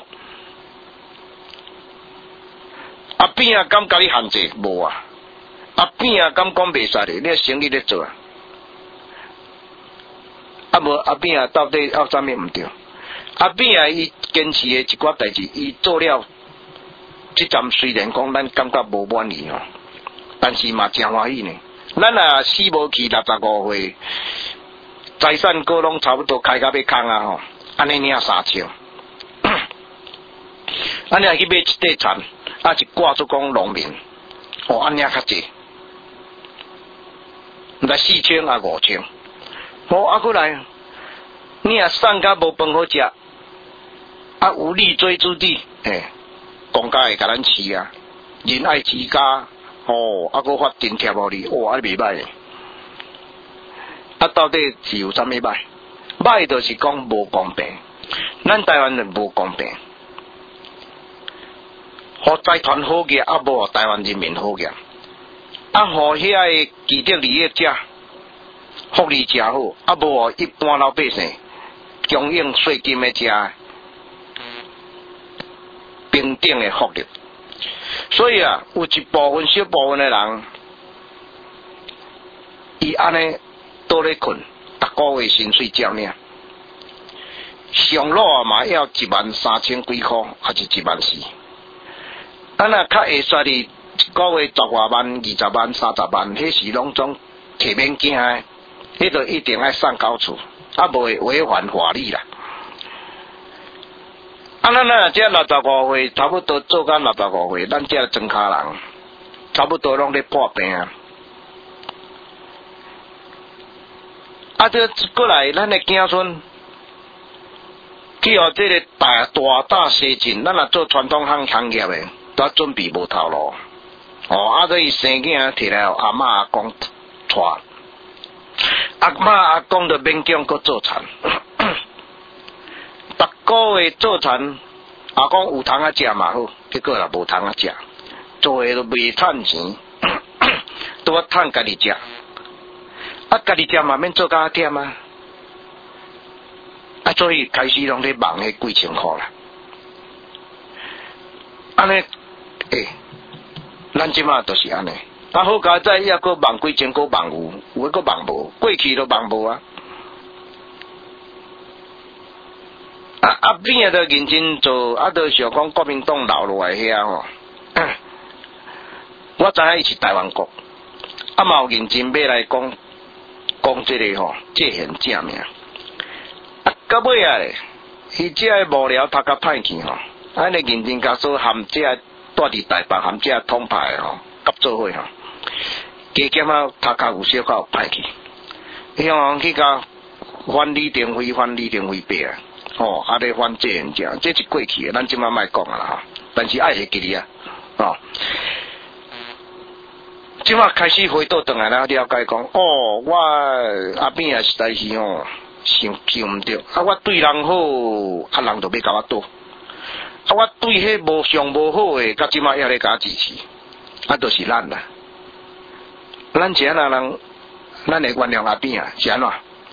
阿扁啊，敢甲你限制无啊？阿扁啊，敢讲袂使咧？你生意咧做啊？啊无阿扁啊，到底有啥物毋对？阿扁啊，伊坚持的一寡代志，伊做了。即站虽然讲咱感觉无满意吼，但是嘛真欢喜呢。咱啊死无去六十五岁，财产各拢差不多开到要空啊吼，安尼领三千，安尼去买一块田，啊是挂做讲农民，哦安尼较济，毋知四千啊五千，哦啊过来，你啊送甲无饭好食，啊有立锥之地，嘿，公家会甲咱饲啊，仁爱之家。哦，啊，佮发津贴互你，哇，啊，袂歹咧。啊，到底是有啥物歹？歹就是讲无公平，咱台湾人无公平，互财团好业，啊，无互台湾人民好业，啊，互遐个既得利益者福利真好，啊，无互一般老百姓供应税金的者平等的福利。所以啊，有一部分小部分的人，伊安尼倒咧困，逐个月薪水照领，上落啊嘛要一万三千几箍，还是一万四。啊若较会煞哩，一个月十外万、二十万、三十万，迄是拢总摕免惊的，迄就一定爱送到厝，啊无会违反法律啦。啊，咱咱这六十五岁，差不多做到六十五岁，咱这庄卡人，差不多拢咧破病啊。啊，这过来，咱的子孙去互这个大大大西进，咱若做传统行行业的，都准备无头路。哦，啊，所以生囝摕来阿嬷阿公带，阿嬷阿公就勉强搁做田。逐个月做田，阿公有通啊食嘛好，结果也无通啊食，做诶都未趁钱，都要趁家己食。啊，家己食嘛免做甲忝啊，啊，所以开始拢咧忙迄几千箍啦。安尼，诶、欸，咱即马就是安尼。啊，好佳哉，抑搁忙几千，搁忙有，有诶搁忙无，过去都忙无啊。啊，阿扁啊，都认真做，啊，都想讲国民党留落来遐吼。我知影伊是台湾国，啊嘛有认真要来讲讲这个吼，界限正命。啊，到尾啊咧，伊这个无聊读甲歹去吼，安尼认真甲说含这个住伫台北含这个统派吼，合作伙吼，加减啊读甲有小可有歹去，伊讲去甲反李登辉，反李登辉白啊。哦，啊！咧反这现象，这是过去的，咱即马莫讲啊啦吼。但是爱会记哩啊，哦。即马开始回倒转来啦，了解讲，哦，我阿扁啊实在是吼想想毋对，啊，我对人好，啊，人就要甲我倒，啊，我对迄无上无好诶，甲即马也咧甲我支持，啊，就是咱啦。咱是安那人，咱会原谅阿扁啊，是安怎？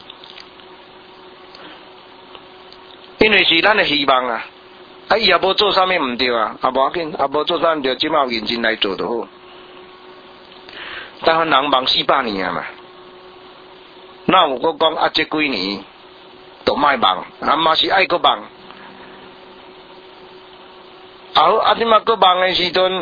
因为是咱的希望啊，啊伊也无做啥物毋对啊，啊无要紧，啊无做啥毋对，即马有认真来做就好。台湾人忙四百年啊嘛，那有搁讲啊，这几年都莫忙，啊嘛是爱搁忙。啊好，啊即马搁忙的时阵，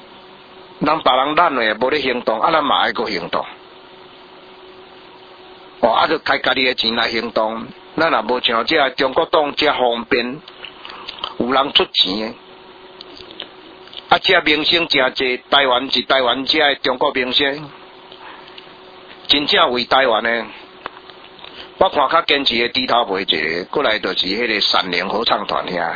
人别人懒诶，无咧行动，啊咱嘛爱搁行动。 哦，啊，就开家己的钱来行动。咱也无像这中国党这方便，有人出钱的。啊，这明星真济，台湾是台湾这中国明星，真正为台湾的。我看较坚持的低头培一个，过来就是迄个善良合唱团遐。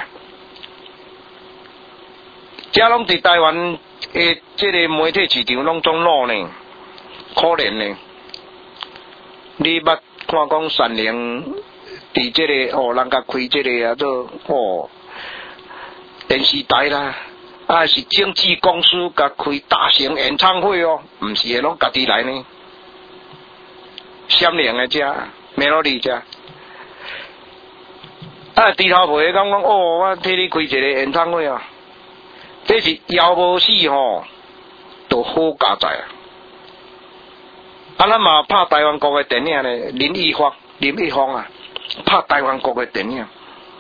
这拢伫台湾诶，这个媒体市场拢总老呢，可怜呢。你捌看讲善良伫这个哦，人家开这个啊做哦电视台啦，啊是经纪公司甲开大型演唱会哦，毋是诶，拢家己来呢。善良诶遮。melody 遮，啊，低头培讲讲哦，我替你开一个演唱会啊，这是枵无死吼，都好加载啊！啊，咱嘛拍台湾国的电影咧，林奕芳、林奕芳啊，拍台湾国的电影，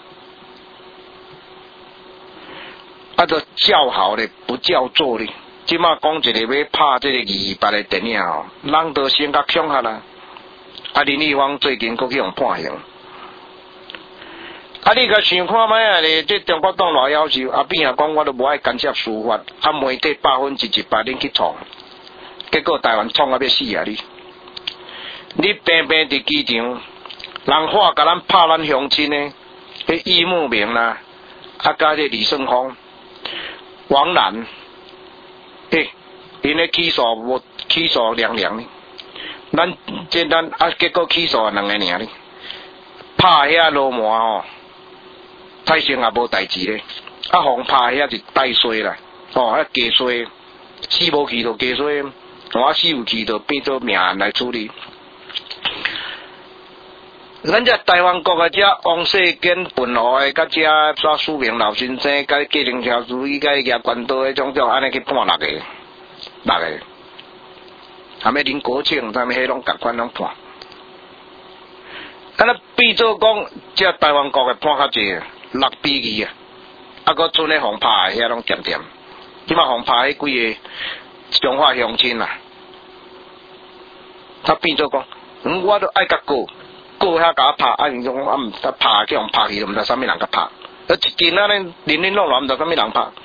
啊，就叫好咧，不叫座咧。即马讲一个要拍这个二八的电影哦，人都先甲抢下啦。啊，林奕芳最近佫去用判刑。啊，你甲想看卖啊咧？这中国党偌要求，啊边啊讲我都无爱干涉司法，啊媒体百分之一百恁去创，结果台湾创啊要死啊你！你平平伫机场，人话甲咱拍咱乡亲呢，迄易慕明啦，啊甲这李胜峰、王兰，嘿，因咧起诉无起诉凉凉呢。咱这咱啊，结果起诉两个尔哩，拍遐罗麻吼，泰生也无代志咧，啊，互拍遐是带衰啦，哦，啊加衰，死无去就加衰，我死有去就变做命案来处理。咱这台湾国啊，这王世坚、本河的，甲这啥苏明老先生，甲计程车司机，甲叶关刀的种种，安尼去判六个，六个。还没林国庆，他们迄拢共款拢判。啊，那变做讲，这台湾国的判较济，六比二啊，啊，搁剩咧红拍遐拢点点。即马红拍迄几个中华乡亲啊，他变做讲，嗯，我都爱甲告，告遐甲我拍，啊，因种啊毋得拍，叫人拍去，都毋知啥物人甲拍。啊，一件啊咧，零零落落毋知啥物人拍。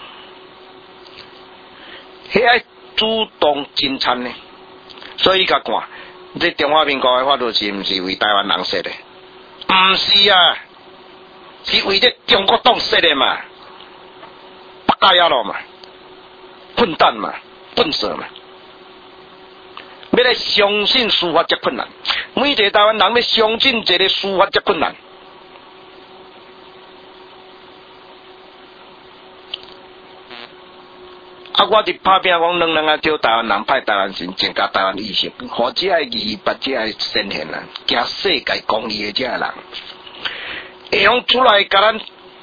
迄爱主动侦查呢。所以甲看，这中华民国的法律是毋是为台湾人设的？毋是啊，是为这中国党设的嘛，不加压咯嘛，混蛋嘛，笨蛇嘛。要来相信司法才困难，每一个台湾人要相信这个司法才困难。啊！我伫拍拼讲，两两啊，叫台湾人派台湾人增加台湾意识，或者爱义不者爱先贤啊，行世界公义的这人，会用出来甲咱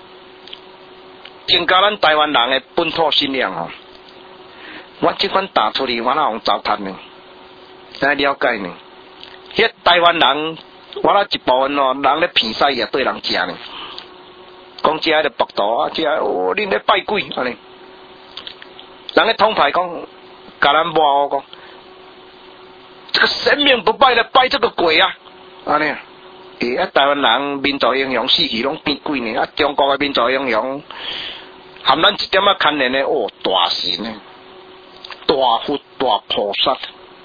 增加咱台湾人的本土信仰哦。我即款打出去，我哪用糟蹋呢？来了解呢？迄台湾人，我那一部分哦，人咧骗屎也对人食呢。讲这个博道啊，这哦，恁咧拜鬼安尼。人咧通牌讲，甲咱骂我讲，这个神明不拜了，拜这个鬼啊！安尼啊，诶，啊，台湾人民族英雄死去拢变鬼呢，啊，中国的民族英雄含咱一点仔牵连的哦，大神呢，大佛大菩萨。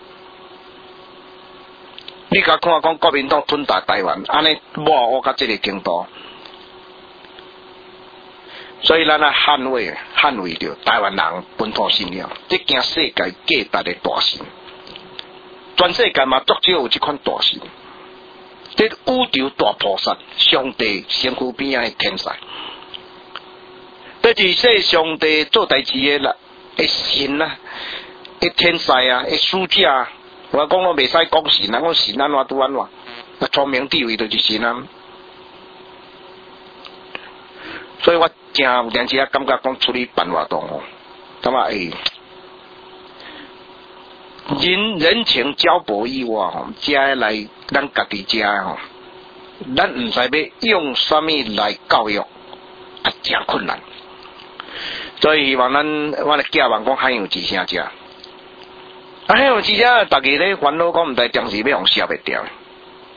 你甲看讲国民党吞大台湾，安尼骂我甲这个程度。所以咱啊捍卫捍卫着台湾人本土信仰，这件世界价值的大神，全世界嘛足少有这款大神，这宇宙大菩萨，上帝身躯边仔的天才，这是说上帝做代志的啦，的神啊，的天才啊，的使者啊，我讲我袂使讲神啊，讲神安怎拄安怎，那聪明智慧就是神啊。所以我真有阵时啊，感觉讲处理办活动哦，感觉诶，人人情交薄以外吼，遮来咱家己遮吼，咱毋知要用啥物来教育，啊，真困难。所以希望咱我咧寄望讲海洋之声遮，啊，海洋之声，逐个咧烦恼讲毋知电视要用摄袂掉。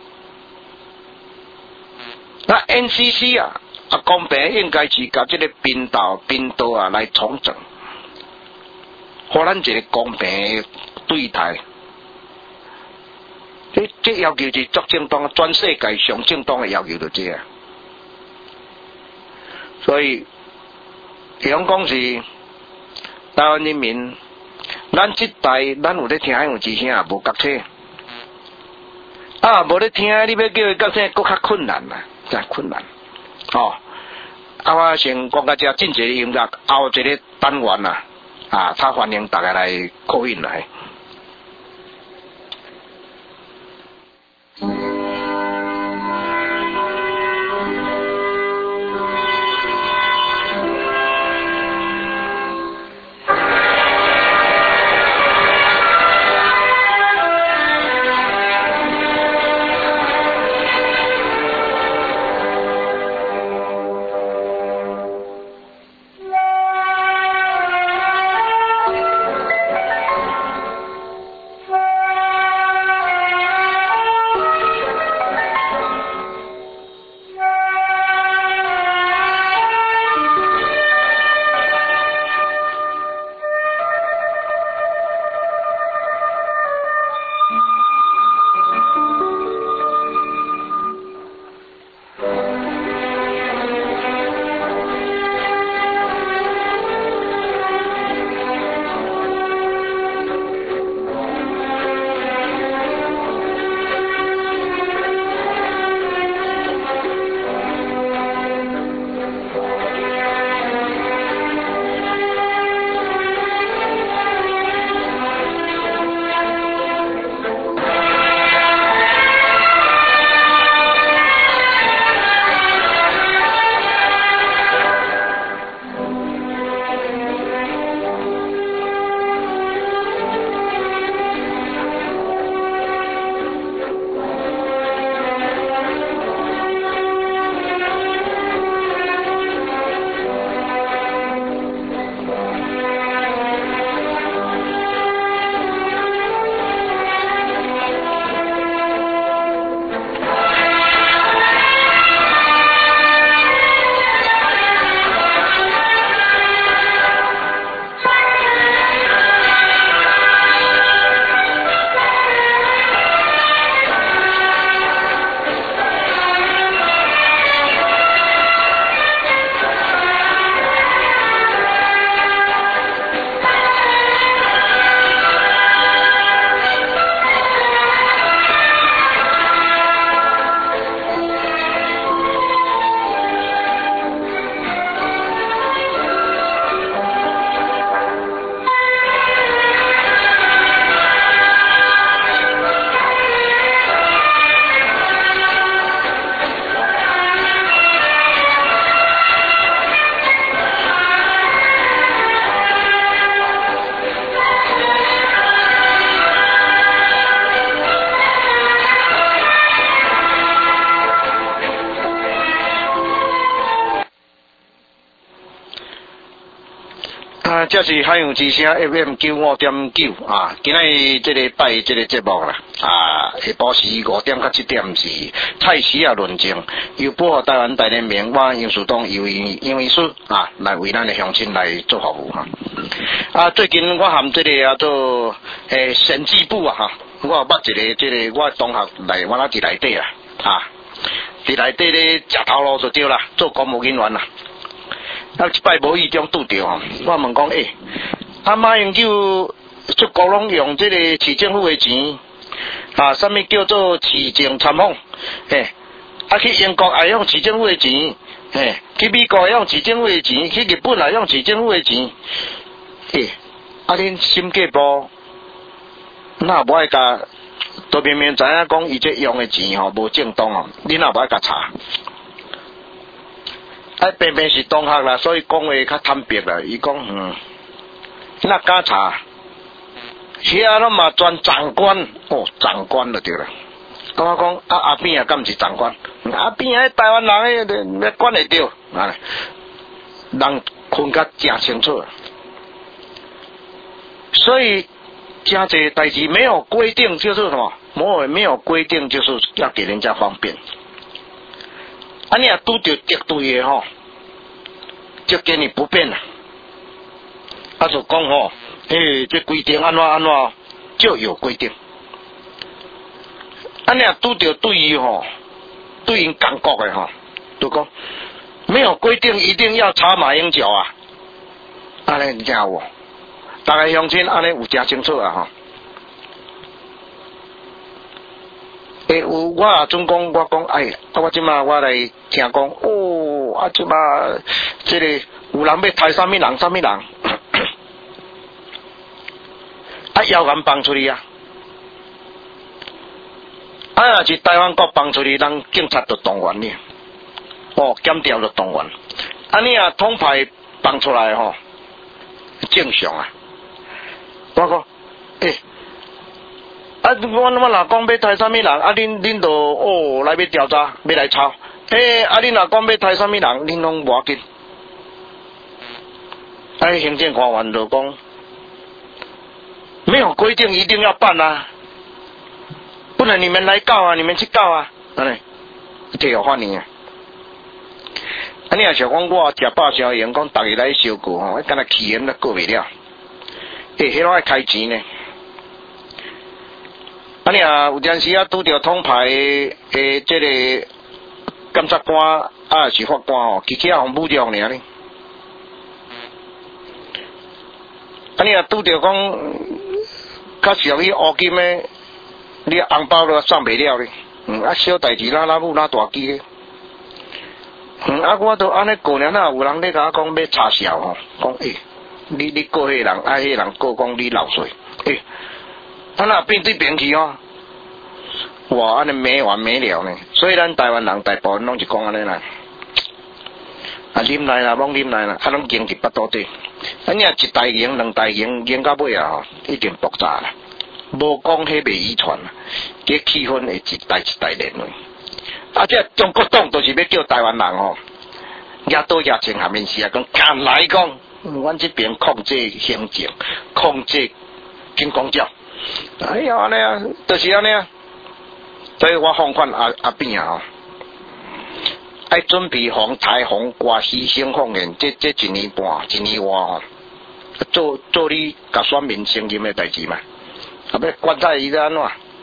N C C 啊，啊公平应该是甲这个频道频道啊来重整，互咱一个公平的对待。这这要求是足正当，全世界上正当的要求就这样。所以，想讲是台湾人民，咱这代咱有咧听有之声也无觉醒，啊无咧听，你要叫伊觉醒，搁较困难啦，真困难。哦，啊我先讲到这，进一个音乐，后一个单元啦，啊，他欢迎大家来call in来。啊，这是海洋之声 F M 九五点九啊，今日这个拜这个节目啦啊，下晡时五点到七点是菜市啊论证，由保护台湾大联盟我杨树东由杨医师啊来为咱的乡亲来做服务哈。啊，最近我含这个啊做诶审计部啊哈，我捌一个这个我同学来我那伫内底啦啊，伫内底咧食头路就对啦，做公务人员啦。啊，一摆无意中拄着吼，我问讲，诶、欸，啊马英九出国拢用这个市政府的钱，啊，什么叫做市政参访？嘿、欸，啊去英国也用市政府的钱，嘿、欸，去美国也用市政府的钱，去日本也用市政府的钱，嘿、欸，啊恁审计部那无爱甲，都明明知影讲伊这用的钱吼无正当哦，恁也无爱甲查。啊，偏偏是同学啦，所以讲话较坦白啦。伊讲，嗯，那敢查？遐拢嘛专长官，哦，长官就对啦。咁我讲，啊阿扁啊，敢毋是长官？阿扁迄台湾人迄，要管会着，啊，人分甲真清楚。所以，真济代志没有规定就是什么？没有没有规定就是要给人家方便。 啊，你若拄着敌对的吼，就给你不变啦。啊，就讲吼，诶，这规定安怎安怎就有规定。啊，你若拄着对伊吼，对因讲国的吼，就讲没有规定一定要查马英九啊。安尼你听有无？大家乡亲安尼有真清楚啊吼。诶，有我啊，总讲我讲，哎，啊，我即马我来听讲，哦，啊，即马即个有人要杀啥物人，啥物人，啊，谣言放出去啊，啊，若是台湾国放出去，人警察就动员呢，哦，检调就动员，啊，你啊，统派放出来吼，正常啊，我讲，诶、欸。啊！我我若讲要杀啥物人，啊，恁恁就哦来要调查，要来抄。诶、欸，啊，恁若讲要杀啥物人，恁拢无要紧。啊，行政官员就讲，没有规定一定要办啊，不能你们来告啊，你们去告啊，安尼，摕互反应啊。啊，你若想讲我食饱消炎，讲逐个来烧过吼，敢若气炎都过袂了。诶、欸，迄拢爱开钱呢。啊，你啊有阵时啊拄着统派诶，即个检察官啊是法官吼，其实啊互侮辱尔呢。啊，你啊拄着讲较属于乌金诶，你红包都送袂了呢。嗯，啊小代志哪哪母哪大机咧。嗯，啊我都安尼过年啊，有人咧甲我讲要查销吼，讲诶、欸，你你告迄人，啊迄人告讲你漏税，诶、欸。他那变对变去哦，哇，安尼没完没了呢。所以咱台湾人大部分拢是讲安尼啦，啊，啉来啦，罔啉来啦，啊，拢经伫巴肚底。啊，你若一代赢、两代赢，赢到尾啊，吼，已经爆炸啦。无讲迄袂遗传啦，这气氛会一代一代连落。啊，这中国党就是要叫台湾人吼，压倒疫情下面是啊，讲敢来讲，阮这边控制行政，控制金光教。哎呀，安尼啊，就是安尼啊。所以我奉劝阿阿扁啊，爱准备防台风、刮牺牲风险，这这一年半、一年外哦，做做你甲选民声音的代志嘛。啊，要管在伊安怎？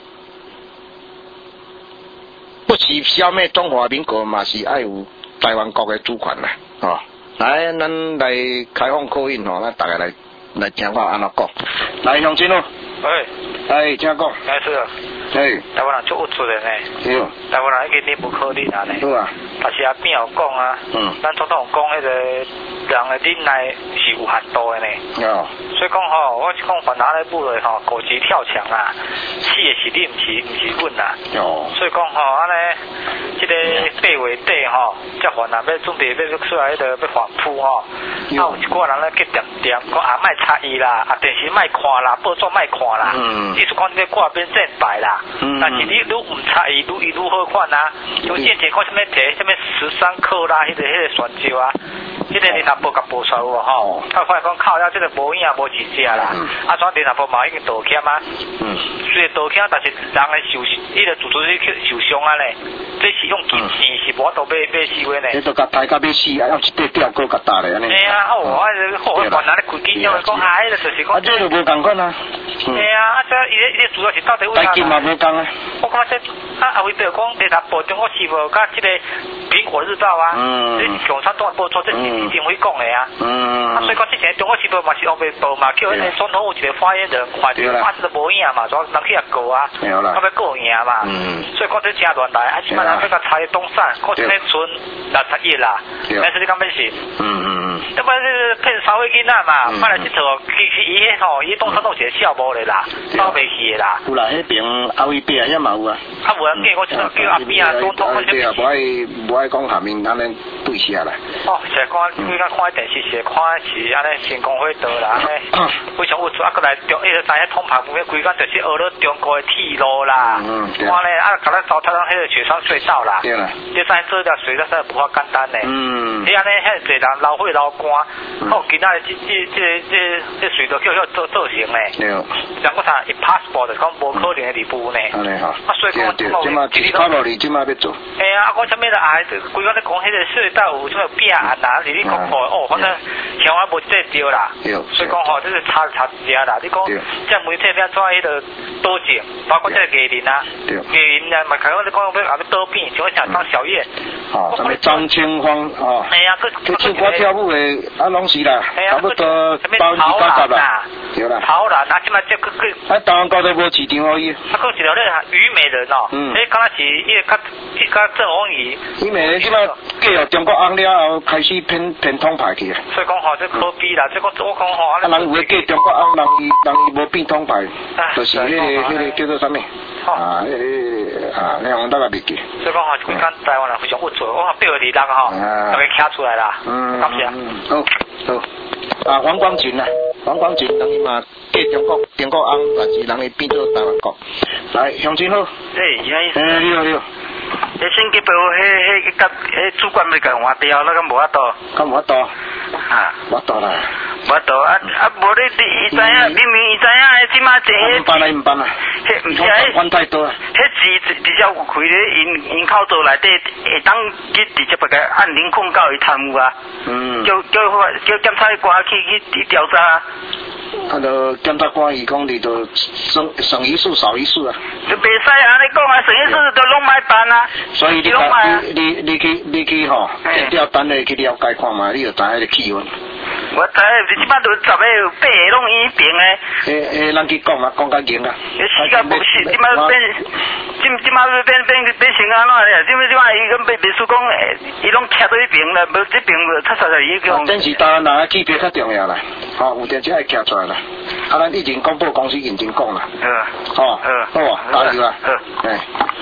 不是消灭中华民国嘛，是爱有台湾国的主权啦，哦。来，咱来开放口音吼，咱大家来来听我安怎讲。来，乡亲哦。 喂， 哎，请讲。 哎是啊。 哎。 台湾人足有出的呢。 对。 台湾人一定不可能啊呢。 对啊。 但是阿扁有讲啊，嗯，咱总统讲迄个人的忍耐是有限度的呢。哦。所以讲吼，我是讲凡哪咧部落吼，狗急跳墙啊，死的是你，唔是唔是阮啦。哦。所以讲吼，安尼，这个八月底吼，这凡人要准备要出来迄个要反扑吼，啊有一挂人咧去点点，讲啊卖插伊啦，啊电视卖看啦，报纸卖看啦，嗯，意思讲你要挂边正牌啦，嗯，但是你愈唔插伊，愈伊愈好看啊，有见解看什么摕什么十三克啦，迄个迄个选招啊，迄个你若报甲报出来有吼，他发现讲靠，了这个无影无钱食啦，啊怎你若报嘛已经道歉啊，嗯，虽然道歉，但是人诶受，迄个主持人去受伤啊咧，这是用金钱是无度买买死话呢， 你都甲大家要死啊，要一块吊够甲打咧安尼。 哎呀，好，我好，我原来咧开机因为讲啊，迄个就是讲， 啊这就无共款啊。 哎呀，啊这伊咧伊咧主要是到底为啥？ 台金嘛无共啊。我看这啊阿伟就讲，你若报中国时报甲这个苹果日报啊，嗯，这共产党报纸这是一定会讲的啊。嗯。啊，所以讲之前中国时报嘛是往北报嘛，叫迄个总统有一个发言人看到发这个无影嘛，所以人去也告啊，他要告赢嘛。嗯。所以讲这真乱来，啊，起码人这个查的东山，可是那村六十亿啦，但是你讲咩事？嗯嗯嗯。要不然是骗三岁囡仔嘛，买来这套，其实伊迄吼，伊东山都是个笑无的啦，包袂起的啦。 有啦，迄边阿伟边也嘛有啊。 啊，无人见我就叫阿扁啊，总统我就。 对啊，无爱无爱讲下面安尼对下啦。 哦，是看，规个看电视是看是安尼成功会得啦，安尼非常有出啊，过来中，一直在迄通盘方面，规个就是学了中国的铁路啦。嗯，对。看咧，啊，甲咱糟蹋咱迄个雪山隧道啦。对啦。即在安做条水，那实在不简单呢。嗯。你安尼遐侪人流血流汗，好今仔日这这这这水都叫叫做做成呢。对。像我查 impossible 就是讲无可能的地步呢。安尼哈。啊，所以讲我即马一卡路里即马要做。 哎呀，啊，我啥物都爱，规个咧讲迄个隧道有什么变啊，哪是你讲吼哦，反正像我无这对啦。对。所以讲吼，这是差差一下啦。你讲这媒体要抓迄个多种，包括这个艺人啊，艺人啊，嘛看我咧讲要后要倒变，像我像张小燕。 哦，什么张清芳哦。哎呀，佢佢我跳舞的啊，拢是啦，差不多包二九十啦。对啦。 好啦，那即马这个个。 啊，台湾高头无市场可以。 啊，佮一条咧虞美人哦，嗯，迄敢若是伊个较伊较郑红怡。 虞美人即马嫁入中国红了后，开始偏偏统派去啊。 所以讲吼，这可比啦，这个我讲吼。 啊，人有嫁中国红，人伊人伊无变统派，就是迄个迄个叫做啥物？啊，迄个啊，你红大个袂记。 所以讲吼，规间台湾人非常不错，我八月二六吼，大家徛出来啦，感谢。 好，好。啊，黄光群啊，黄光群，人伊嘛嫁中国中国红，但是人伊变做台湾国。来，乡亲好。 诶，啥意思？ 诶，你好你好。 迄星期八迄迄甲迄主管要甲换掉，那个无法度。 咁无法度。 啊， 无法度啦。 无法度啊啊！无你你伊知影，明明伊知影，即马这迄。 唔办啦唔办啦。 迄唔是迄管太多啊。 迄字直接开咧因因口座内底，会当去直接把个按零控告伊贪污啊。嗯。叫叫叫检察官去去去调查。 啊，就检察官伊讲，你就省省一数少一数啊。 就袂使安尼讲啊，省一数都拢歹办啊。 所以你你你你去你去吼，检调单位去了解看嘛，你就知迄个气氛。 我知，即摆都十个八个拢已平诶。 诶诶，咱去讲啊，讲较严啊。 诶，时间无是，即摆变，即即摆要变变变成安怎咧？即摆即摆伊个秘秘书讲，伊拢徛到一边啦，无这边确实是伊讲。 真是台湾人诶级别较重要啦，吼，有点只爱徛出来啦。啊，咱以前广播公司认真讲啦。嗯。吼。嗯。好啊，加油啊！嗯。诶。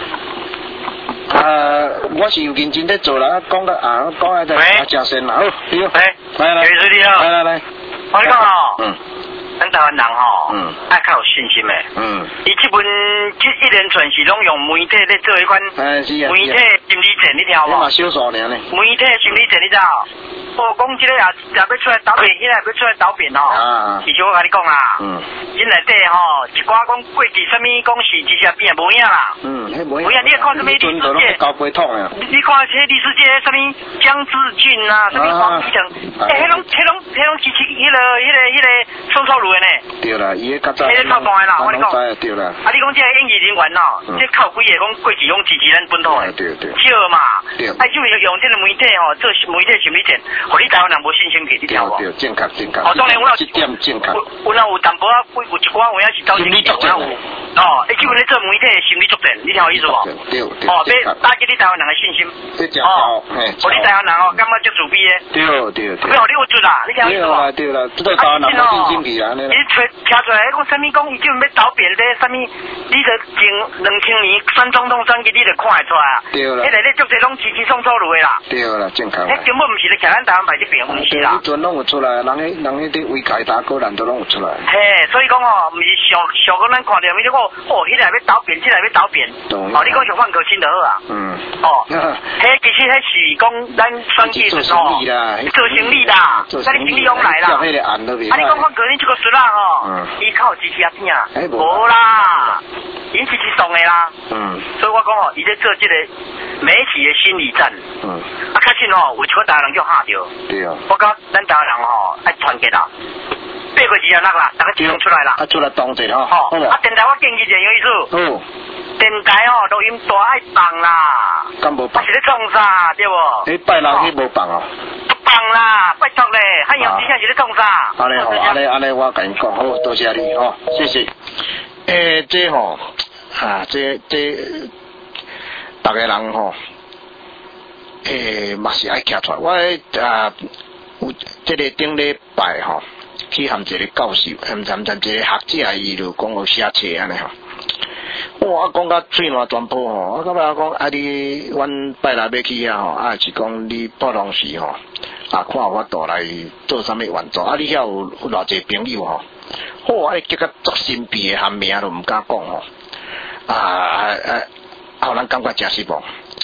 啊，我是有认真在做啦，讲个啊，讲下就啊，真神啦，好，你好，来来来，来来来， 我讲哦，嗯，咱台湾人吼，嗯，爱较有信心诶，嗯，伊这本这一连串是拢用媒体咧做一款， 哎是啊， 媒体心理战，你听无？ 我嘛小数尔呢。 媒体心理战，你知道？我讲这个也也要出来倒变，现在要出来倒变吼。啊。其实我甲你讲啦，嗯，因内底吼，一寡讲过去什么讲是直接变无影啦。嗯，迄无影。无影，你看什么历史界？ 交杯桶啊。 你看这历史界什么江志俊啊，什么黄启成，哎，迄拢迄拢迄拢支持迄个迄个迄个宋楚瑜的呢。 对啦，伊个较早。 迄个靠大的啦，我跟你讲。 对啦。 啊，你讲这演艺人员哦，这靠几个讲过去拢支持咱本土的。 对对。 少嘛。对。啊，就用这个媒体吼，做媒体心理战。互你台湾人无信心去，你听无？ 对，正确正确。 哦，当然我有一点正确。 有那有淡薄仔，有一寡有影是走心理作战。哦，伊基本咧做媒体心理作战，你听有意思无？ 对对。 哦，要打击你台湾人的信心。 哦， 互你台湾人哦，感觉足自卑的。 对对对。 不要你有准啦，你听有意思无？ 对啦对啦，这个台湾人无信心去啊，尼。 伊出听出来，讲啥物讲，伊就要倒变咧，啥物？你着前两千年选总统选举，你着看会出来啊。对啦。迄个咧足侪拢支持宋楚瑜的啦。对啦，正确。 迄根本毋是咧徛咱台湾牌这边，毋是啦。 迄阵拢有出来，人迄人迄啲威凯达个人都拢有出来。 嘿，所以讲哦，毋是上上个咱看到咪你讲，哦，迄个要倒变，即个要倒变。哦，你讲像换个新就好啊。嗯。哦。迄其实迄是讲咱选举的时候，做生意啦，那你生意用来啦。啊，你讲换个你这个事啦吼，伊靠支持啊片啊，无啦，因支持送的啦。嗯。所以我讲哦，伊在做这个媒体的心理战。嗯。啊，确实吼，有一个台湾人叫吓着。对啊。我讲咱台湾人吼爱团结啦。八月二十六啦，大家集中出来啦。 啊，出来同齐吼。 吼。啊，电台我建议一有意思。嗯。电台哦，录音大爱放啦。 敢无放？ 是咧创啥，对无？ 你拜六你无放哦。 放啦，拜托咧，汉阳之前是咧创啥？ 安尼吼，安尼安尼我甲你讲，好，多谢你吼，谢谢。诶，这吼，啊，这这，逐个人吼，诶，嘛是爱徛出来。我啊，有这个顶礼拜吼，去含一个教授，含含含一个学者，伊就讲有写册安尼吼。我讲甲嘴烂全部吼，我感觉讲啊你，阮拜六要去遐吼，啊是讲你普通时吼，啊看有法度来做啥物援助，啊你遐有有偌济朋友吼，好啊结个足神秘的含名都毋敢讲吼，啊啊啊，互咱感觉真失望。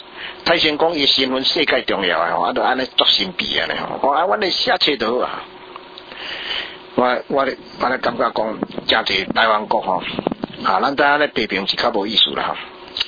泰成功伊身份世界重要啊，吼，啊，就安尼作神秘啊，吼，啊，阮咧写册都好啊。我我我咧感觉讲，真侪台湾国吼，啊，咱大家咧批评是较无意思啦，哈，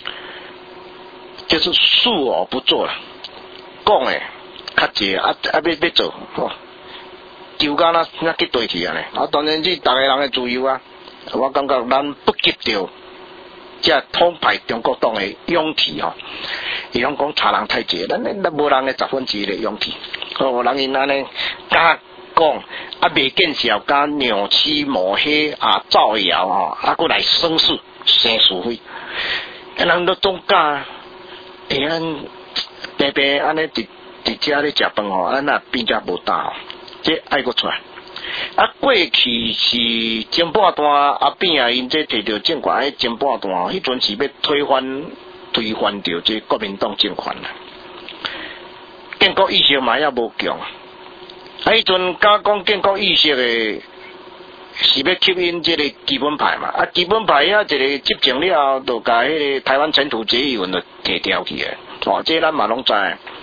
就是述而不做啦，讲诶较济啊啊要要做，吼，就甲那那去对去啊咧，啊，当然是逐个人诶自由啊，我感觉咱不急着。即统派中国党的勇气吼，伊拢讲差人太济，咱咱无人嘅十分之一嘅勇气。哦，人因安尼甲讲啊，未见效，甲扭曲抹黑啊，造谣吼，啊，佫来生事生是非，啊，人都总假，会安白白安尼伫伫遮咧食饭吼，咱若变遮无大吼，这爱佫出来。啊，过去是前半段阿扁啊，因这摕到政权迄前半段，迄阵是要推翻推翻掉这国民党政权啦。建国意识嘛也无强，啊，迄阵甲讲建国意识的是要吸引这个基本派嘛，啊，基本派啊一个执政了后，就甲迄个台湾尘土决议文就摕掉去诶，哦，这咱嘛拢知。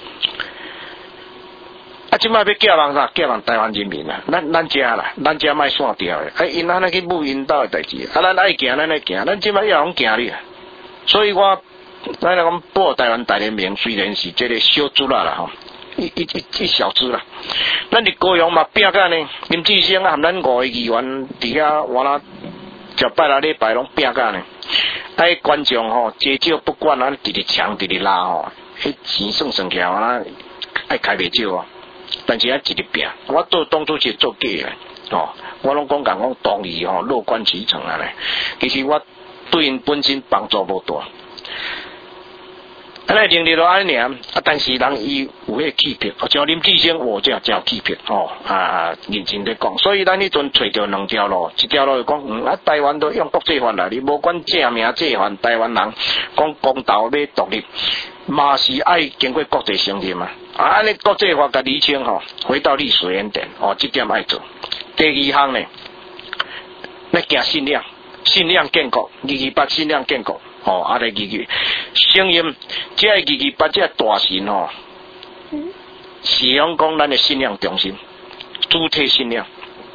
啊！即摆要叫人啥？叫人台湾人民啊！咱咱遮啦，咱遮卖线掉诶。啊，因安尼去母因兜诶代志，啊，咱爱行，咱爱行，咱即摆要拢行哩。所以我咱来讲报台湾大联盟，虽然是这个小资啦啦吼，一一一一小资啦。咱伫高雄嘛拼干呢，林志升啊，含咱五个议员伫遐，我啦就拜六礼拜拢拼干呢。啊，观众吼，接少不管啊，直直抢直直拉吼，迄钱算算起来，我啦爱开袂少啊。但是啊，一直拼，我做当初是做假诶，哦，我拢讲讲讲同意吼，乐观其成啊咧。其实我对因本身帮助无大。安尼认得落安尼尔，啊，但是人伊有迄气魄，像林志升，我这真有气魄，哦，啊，认真咧讲。所以咱迄阵找着两条路，一条路就讲，嗯，啊，台湾都用国际法啦，你无管正名正犯，台湾人讲公道要独立，嘛是爱经过国际承认嘛。啊，安尼国际法甲厘清吼，回到历史原点，哦，这点爱做。第二项呢，要行信仰，信仰建国，二二八信仰建国，哦，啊来二二声音，这二二八这大神吼，是讲讲咱的信仰中心，主体信仰，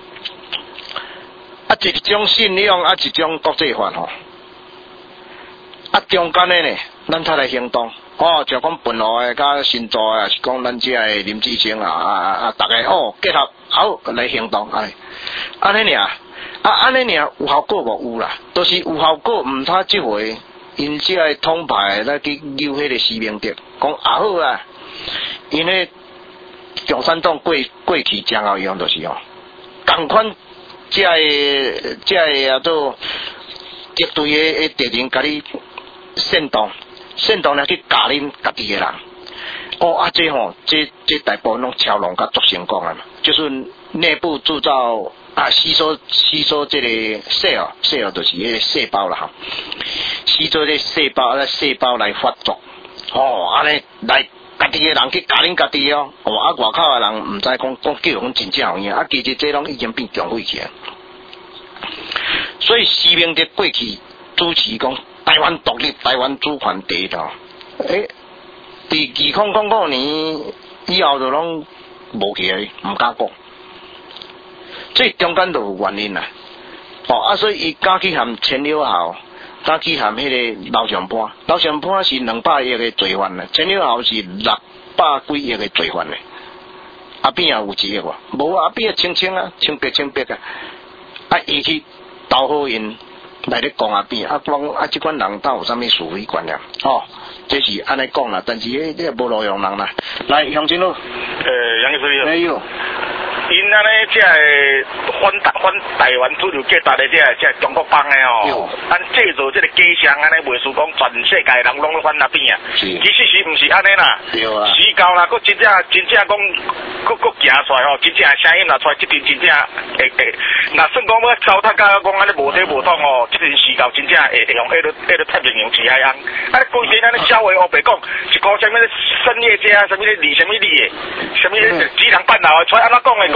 啊一种信仰，啊一种国际法吼，啊中间的呢，咱才来行动。哦，就讲本来诶，甲新做诶，是讲咱遮诶林志升啊啊啊，逐个哦结合好来行动，安尼安尼尔，啊安尼尔有效果无有啦？都、就是有效果，毋他即回因遮诶统派来去扭迄个施明德，讲啊好啊，因为共产党过过去将后样就是哦，共款遮诶遮诶啊做敌对诶诶敌人，甲你煽动。煽动来去教恁家己的人，哦啊，这吼、哦，这这大部分拢超龙甲做成功啊嘛，就是内部制造啊，吸收吸收这个 cell cell 就是迄个细胞啦哈，吸收这细胞啊细胞来发作，哦，安尼来家己的人去教恁家己哦，哦啊外口的人毋知讲讲叫讲真正有影，啊其实这拢已经变强废去啊，所以施明德过去主持讲。台湾独立，台湾主权第一套。诶，伫二零零五年以后就拢无去诶，毋敢讲。这中间就有原因啦。哦啊，所以伊敢去含千柳校，敢去含迄个老上坡，老上坡是两百亿诶罪犯咧，千柳校是六百几亿诶罪犯咧。阿扁也有一亿哇，无阿扁清清啊，清白清白啊，啊伊去投好因。来咧讲啊边啊讲啊，即款人斗有啥物是非观念？哦，这是安尼讲啦，但是迄这无路用人啦。来，向真路。 诶，杨医师。 哎呦。 因安尼即个反台反台湾主流价值的即个即个中国帮的哦，咱制造即个假象安尼，袂输讲全世界人拢咧反那边啊。其实是毋是安尼啦？ 对啊。 时到啦，佫真正真正讲，佫佫行出来吼，真正声音拿出来，即阵真正会会，若算讲要糟蹋甲讲安尼无底无档哦，即阵时到真正会会用迄个迄个太平洋起海洋，啊，规天安尼消话黑白讲，一个啥物深夜者啊，啥物李啥物李的，啥物智能半岛的，出来安怎讲的？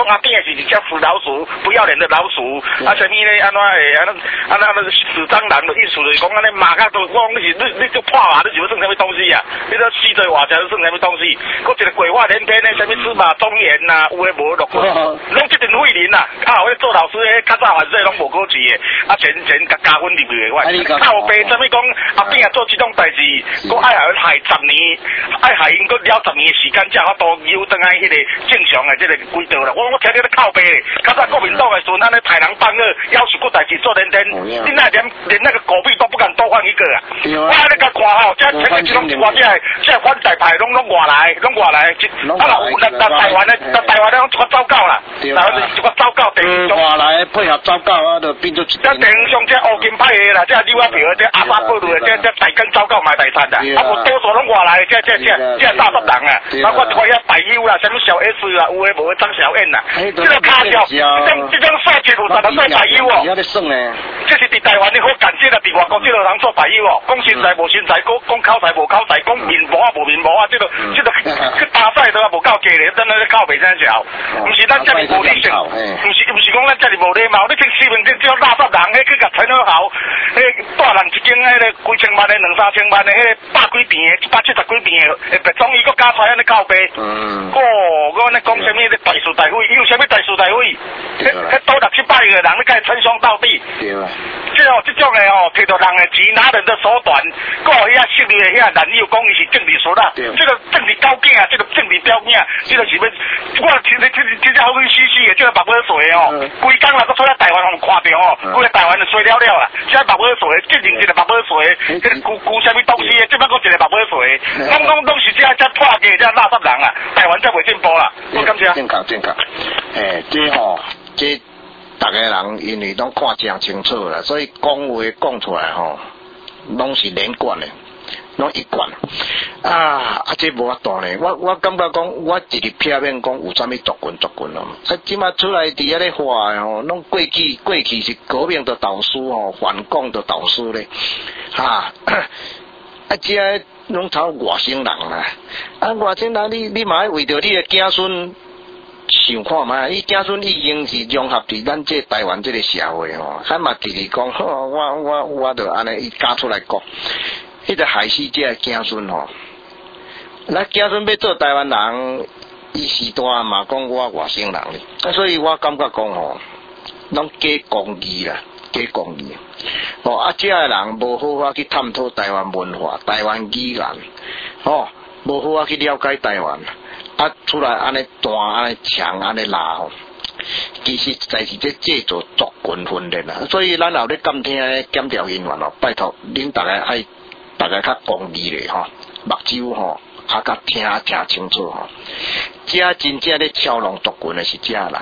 讲阿扁是一只死老鼠，不要脸的老鼠，啊，什么咧？安怎会安安安安死蟑螂的意思就是讲安尼马甲都讲你是你你就破嘛，你是要算什么东西啊？你都死在外家算什么东西？我一个鬼话连篇的，什么司马中原呐，有诶无落去，拢这阵废人呐，啊，我做老师诶，较早还是拢无考试诶，啊，全全加加分入去诶，我靠背什么讲阿扁啊做这种代志，我爱害害十年，爱害因个了十年时间，才法度又转来迄个正常诶这个轨道啦。我我听你咧靠背咧，较早国民党诶时阵，安尼豺狼帮恶，要求个代志做连天，你那连连那个狗币都不敢多换一个啊！我安尼甲看吼，这全个这种我这这反台派拢拢外来，拢外来，啊啦有咱咱台湾诶，咱台湾咧拢一个糟糕啦，台湾是一个糟糕地方。 外来配合糟糕啊，就变做。 这地方上这乌金派诶啦，这李瓦票诶，这阿巴布鲁诶，这这大根糟糕买大餐啦，啊无多数拢外来，这这这这大十人啊，包括一个遐大友啦，什么小 S 啦，有诶无诶张小燕啦，这个卡条，这种这种帅气有啥人做大友哦？这是伫台湾你好感谢啦，伫外国这个人做大友哦，讲身材无身材，讲讲口才无口才，讲面膜啊无面膜啊，这个这个去打赛都无够价咧，真的靠袂真少，唔是咱这里无理性，唔是唔是讲咱这里无礼貌，你听视频这种垃圾人，迄去甲陈好豪，迄大人一间迄个几千万的、两三千万的，迄百几平的、一百七十几平的，诶，别种伊佫加出安尼靠背，嗯，哦，我安尼讲什么的大事大非，伊有什么大事大非？迄迄多六七百个人，你甲伊称兄道弟，对啊，这哦，这种的哦，摕到人的钱，拿人的手段，个遐势力的遐男友讲伊是政治说啦，这个政治高警啊，这个政治标警啊，这个是要，我其实其实其实好鬼兮兮的，这个白尾水哦，规工啦，都出来台湾互看到哦，规个台湾就衰了了啦，现在白尾水，进前一个白尾水，这个古古什么东西的，这摆个一个白尾水，拢拢拢是这这破嘅这垃圾人啊，台湾才袂进步啦，我感谢。 正确正确，诶，这吼，这大家人因为拢看真清楚啦，所以讲话讲出来吼，拢是连贯的。拢一贯啊啊！这无法度呢，我我感觉讲，我一日片面讲有啥物族群族群咯。啊，即马出来伫遐咧话吼，拢过去过去是革命的导师吼，反共的导师咧，哈啊！这拢炒外省人啦，啊外省人你你嘛要为着你的子孙想看嘛，伊子孙已经是融合伫咱这台湾这个社会吼，还嘛直直讲，我我我就安尼伊加出来讲。迄个害死这个子孙吼，咱子孙要做台湾人，伊时代嘛讲我外省人咧，所以我感觉讲吼，拢假公义啦，假公义。哦，啊，这个人无好法去探讨台湾文化、台湾语言，哦，无好法去了解台湾，啊，出来安尼弹、安尼抢、安尼拉吼。其实在是这制造族群分裂啦，所以咱后咧监听咧检调人员哦，拜托恁大家爱。大家较公义咧吼，目睭吼，啊较听听清楚吼。这真正咧操弄族群的是这人。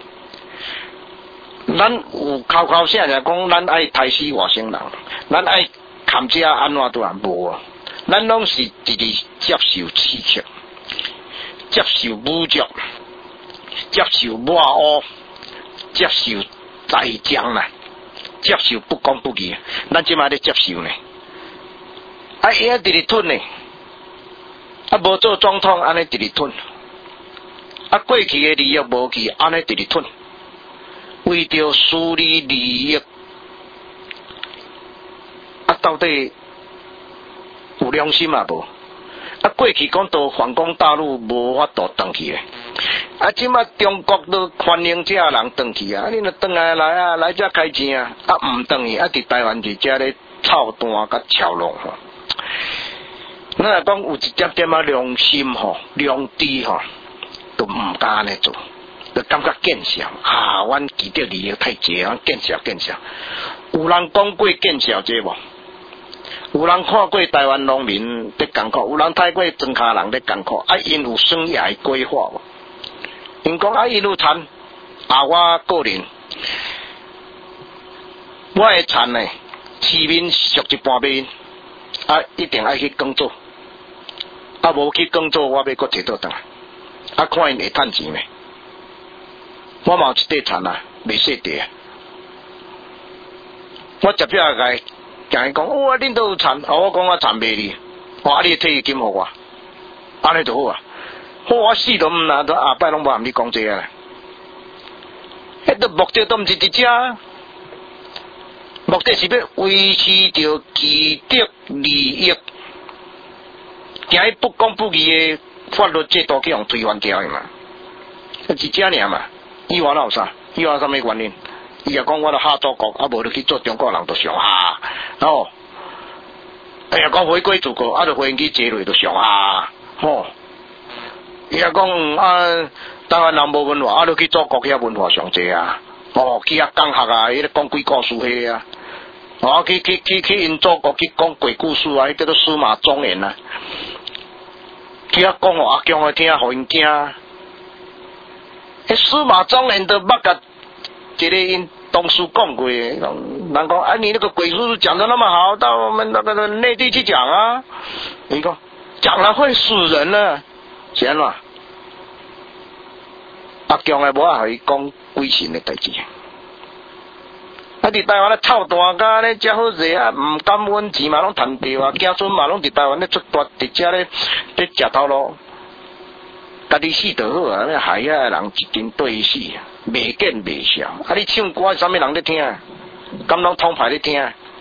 咱有口口声来讲，咱爱杀死外省人，咱爱砍这安怎都人无啊。咱拢是直直接受刺激，接受侮辱，接受抹黑，接受栽赃啦，接受不公不义，咱即马咧接受呢。啊，伊啊直直吞呢，啊无做总统安尼直直吞，啊过去的利益无去安尼直直吞，为着私利利益，啊到底有良心啊无？啊过去讲到反攻大陆无法度回去的，啊即马中国都欢迎这人回去啊，你若回来来啊来这开钱啊，啊唔回去啊伫台湾伫这咧操蛋甲操弄吼。咱若讲有一点点啊良心吼、良知吼，都唔敢安尼做，就感觉见笑啊！阮记得利益太济，阮见笑见笑。有人讲过见笑这无？有人看过台湾农民在艰苦，有人睇过庄稼人在艰苦，啊，因有生涯规划无？因讲啊，因有田，啊，我个人，我的田呢，市面属一半边。啊，一定爱去工作，啊，无去工作，我要搁摕倒转来，啊，看因会趁钱没？我嘛有一块田啊，未细地啊，我接下来甲伊讲，哇，恁都有田，啊，我讲我田卖你，哇，你退金互我，安尼就好啊，好我死都毋拿，都下摆拢无含你讲这个， 迄个目的都毋是伫遮，目的是要维持着既得利益，惊伊不公不义的法律制度去用推翻掉的嘛，是遮尔嘛。以外哪有啥？以外有啥物原因？伊也讲我著下祖国，啊无就去做中国人就上下，哦。哎呀，讲回归祖国，啊，就飞机坐落就上下，吼。伊也讲啊，台湾人无文化，啊，就去祖国遐文化上济啊，哦，去遐讲学啊，伊咧讲鬼故事迄啊，哦，去去去去因祖国去讲鬼故事啊，迄叫做司马庄严啊，去遐讲互阿强个听，互因惊。迄司马庄严都捌甲一个因同事讲过，人讲啊，你那个鬼故事讲得那么好，到我们那个内地去讲啊，你讲讲了会死人呢，是安怎？阿强诶，无啊，互伊讲鬼神诶代志。啊，伫台湾咧臭大家咧，遮好势啊，毋敢搵钱嘛，拢趁掉啊，囝孙嘛拢伫台湾咧出大，伫遮咧咧食头路。家己死就好啊！那害遐人一斤对死，袂见袂笑。啊，你唱歌，啥物人咧听？敢拢通牌咧听？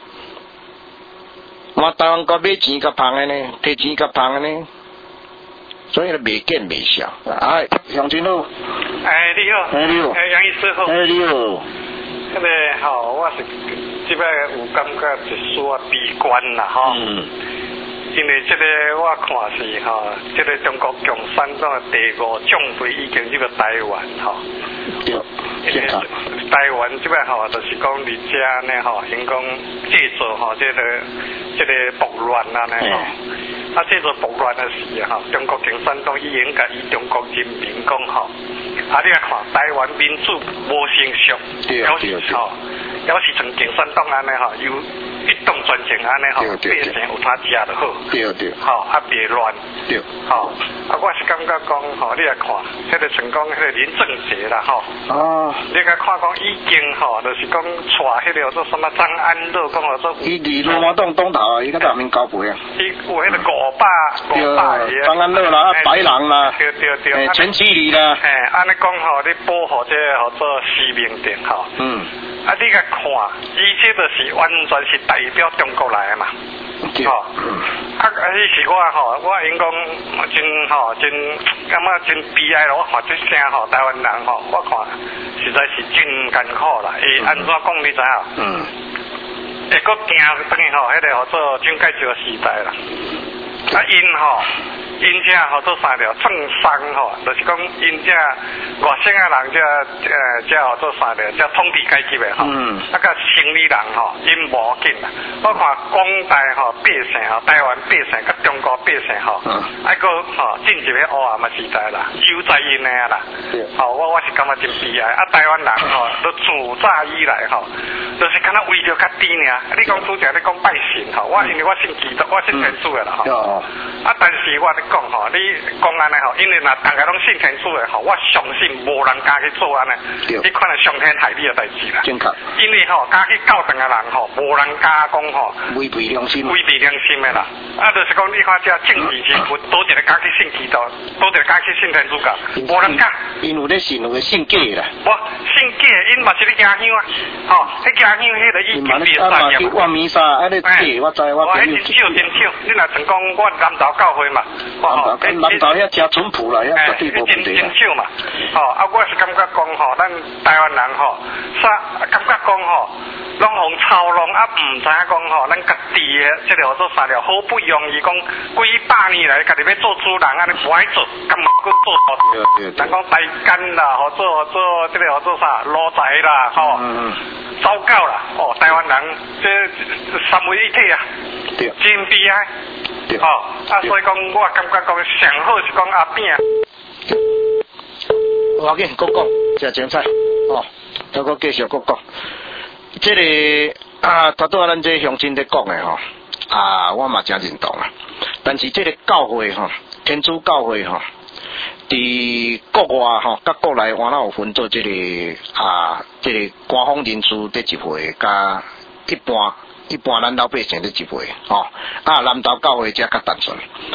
我台湾个买钱较芳诶呢，摕钱较芳诶呢，所以咧袂见袂笑。哎，乡亲好。 哎，你好。 哎，你好。 哎，杨医师好。 哎，你好。 迄个吼，我是即摆有感觉一丝悲观啦，吼。嗯。因为这个我看是吼，这个中国共产党的第五纵队已经入到台湾吼。对。台湾这摆吼，就是讲伫遮呢吼，因讲制造吼这个这个暴乱啊呢吼。啊，制造暴乱的时吼，中国共产党已经甲伊中国人民讲吼，啊，你来看台湾民主无成熟，有时吼，有时从共产党安尼吼，有一党专政安尼吼，百姓有他食就好。对对。吼，啊别乱。对。吼，啊我是感觉讲吼，你来看，迄个成功迄个林正杰啦吼。哦。你甲看讲已经吼，就是讲带迄个做什么张安乐讲个做。伊离罗马党东头，伊个大名交配啊。伊有迄个五百五百个。张安乐啦，白狼啦。对对对。陈其礼啦。嘿，安尼讲吼，你保护这个叫做施明德吼。嗯。啊，你甲看，伊这就是完全是代表中国来的嘛。吼，啊，迄时我吼，我因讲真吼真感觉真悲哀咯。我看这声吼，台湾人吼，我看实在是真艰苦啦。伊安怎讲你知影？嗯。会搁行等于吼，迄个叫做蒋介石时代啦。啊，因吼。因这吼做啥了？创伤吼，就是讲因这外省的人这呃这吼做啥了？这统治阶级的吼，嗯，啊个城里人吼，因无紧啦。我看广大吼百姓吼，台湾百姓甲中国百姓吼，嗯，啊个吼进入迄黑暗的时代啦，又在因的啦。吼，我我是感觉真悲哀。啊，台湾人吼，都自早以来吼，就是敢若为着较低尔。你讲拄则你讲拜神吼，我因为我信基督，我信天主的啦吼。啊，但是我讲吼，你讲安尼吼，因为若大家拢信天主的吼，我相信无人敢去做安尼，你看能伤天害理的代志啦。正确。因为吼，敢去教堂的人吼，无人敢讲吼，违背良心，违背良心的啦。啊，就是讲你看这政治人物，多一个敢去信基督，多一个敢去信天主教，无人敢。因有咧信，有咧信假啦。无信假，因嘛是咧行香啊，吼，迄行香迄个已经变三样。我弥撒，啊你假，我知我。我迄真少真少，你若曾讲我南投教会嘛。哦，南投遐真淳朴啦，遐绝对无问题啦。真少嘛，吼，啊，我是感觉讲吼，咱台湾人吼，啥感觉讲吼，拢互操弄啊，唔知影讲吼，咱家己的即个叫做啥了，好不容易讲几百年来，家己要做主人，安尼不爱做，干嘛搁做做？咱讲台干啦，或做做即个叫做啥路财啦，吼，糟糕啦，哦，台湾人这三位一体啊，真悲哀。哦，啊，所以讲，我感觉讲上好是讲阿扁。我要紧，搁讲，真精彩。哦，再搁继续搁讲。这个啊，头拄啊，咱这乡亲在讲的吼，啊，我嘛真认同啊。但是这个教会吼，天主教会吼，伫国外吼，甲国内原来有分做这个啊，这个官方人士在集会，甲一般。一般咱老百姓咧集会，吼、哦、啊，南投教会则较单纯，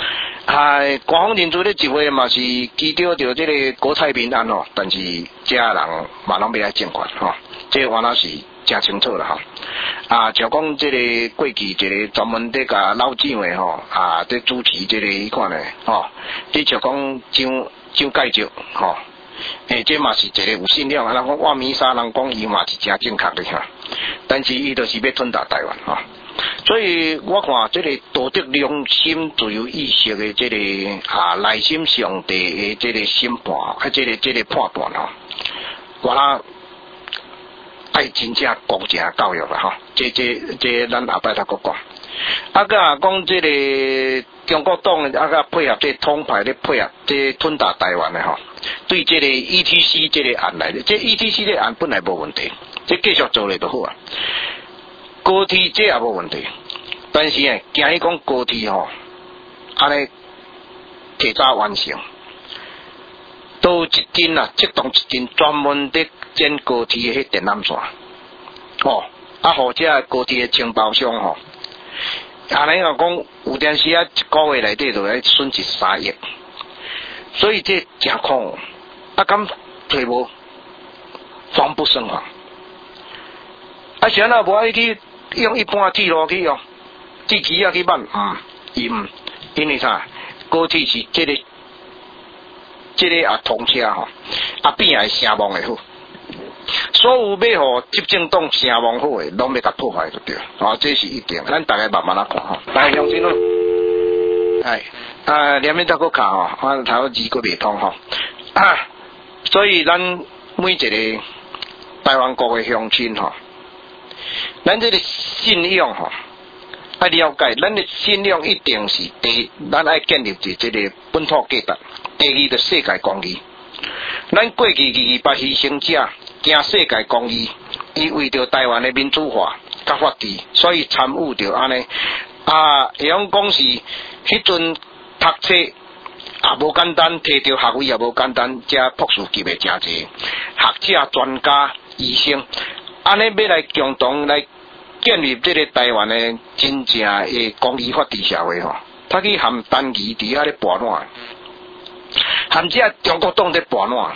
啊，官方认罪咧一回嘛是记着着这个国泰民安哦，但是这人嘛拢要来政权吼，这我那是真清楚啦吼。啊，像讲这个过去一个专门在甲老蒋的吼，啊，在主持这个迄款的吼，你像讲蒋蒋介石吼，诶，这嘛是一个有信仰啊，人讲哇米沙人讲伊嘛是真正确的哈，但是伊就是要吞打台湾吼。所以我看这个道德良心、自由意识的这个啊内心上帝的这个审判，啊，这个这个判断吼，我啦爱真正公正教育啦吼，这这这咱后摆再讲讲。啊，甲讲这个中国党啊，甲配合这统派咧配合这吞打台湾的吼，对这个 E T C 这个案来的，这 E T C 这个案本来无问题，这继续做咧就好啊。高铁这也无问题，但是呢，惊伊讲高铁吼，安尼提早完成，都一根啊，即动一根专门的建高铁的迄电缆线，哦，啊，或者高铁的承包商吼，安尼若讲有阵时啊，一个月内底就来损失三亿，所以这真恐，啊，敢退无，防不胜防，啊，谁若无爱去。用一般铁路去用，铁机啊去办，嗯，伊唔，因为啥？高铁是这个，这个啊通车吼，啊边系声望会好，所有要互执政党声望好诶，拢要甲破坏就对，哦，这是一定，咱大家慢慢来看吼。来，乡亲咯，哎，啊，连面再搁卡吼，我头字搁未通吼，啊，所以咱每一个台湾国诶乡亲吼。咱这个信仰吼，要了解，咱的信仰一定是第，咱爱建立在这个本土价值。第二，就世界公义。咱过去二百牺牲者，惊世界公义，伊为着台湾的民主化甲法治，所以参与着安尼。啊，会用讲是迄阵读册也无简单，摕着学位也无简单，遮博士级的真侪，学者、专家、医生。安尼要来共同来建立这个台湾的真正的公义法治社会吼，他去含单义伫遐咧跋烂，含这中国党咧跋烂，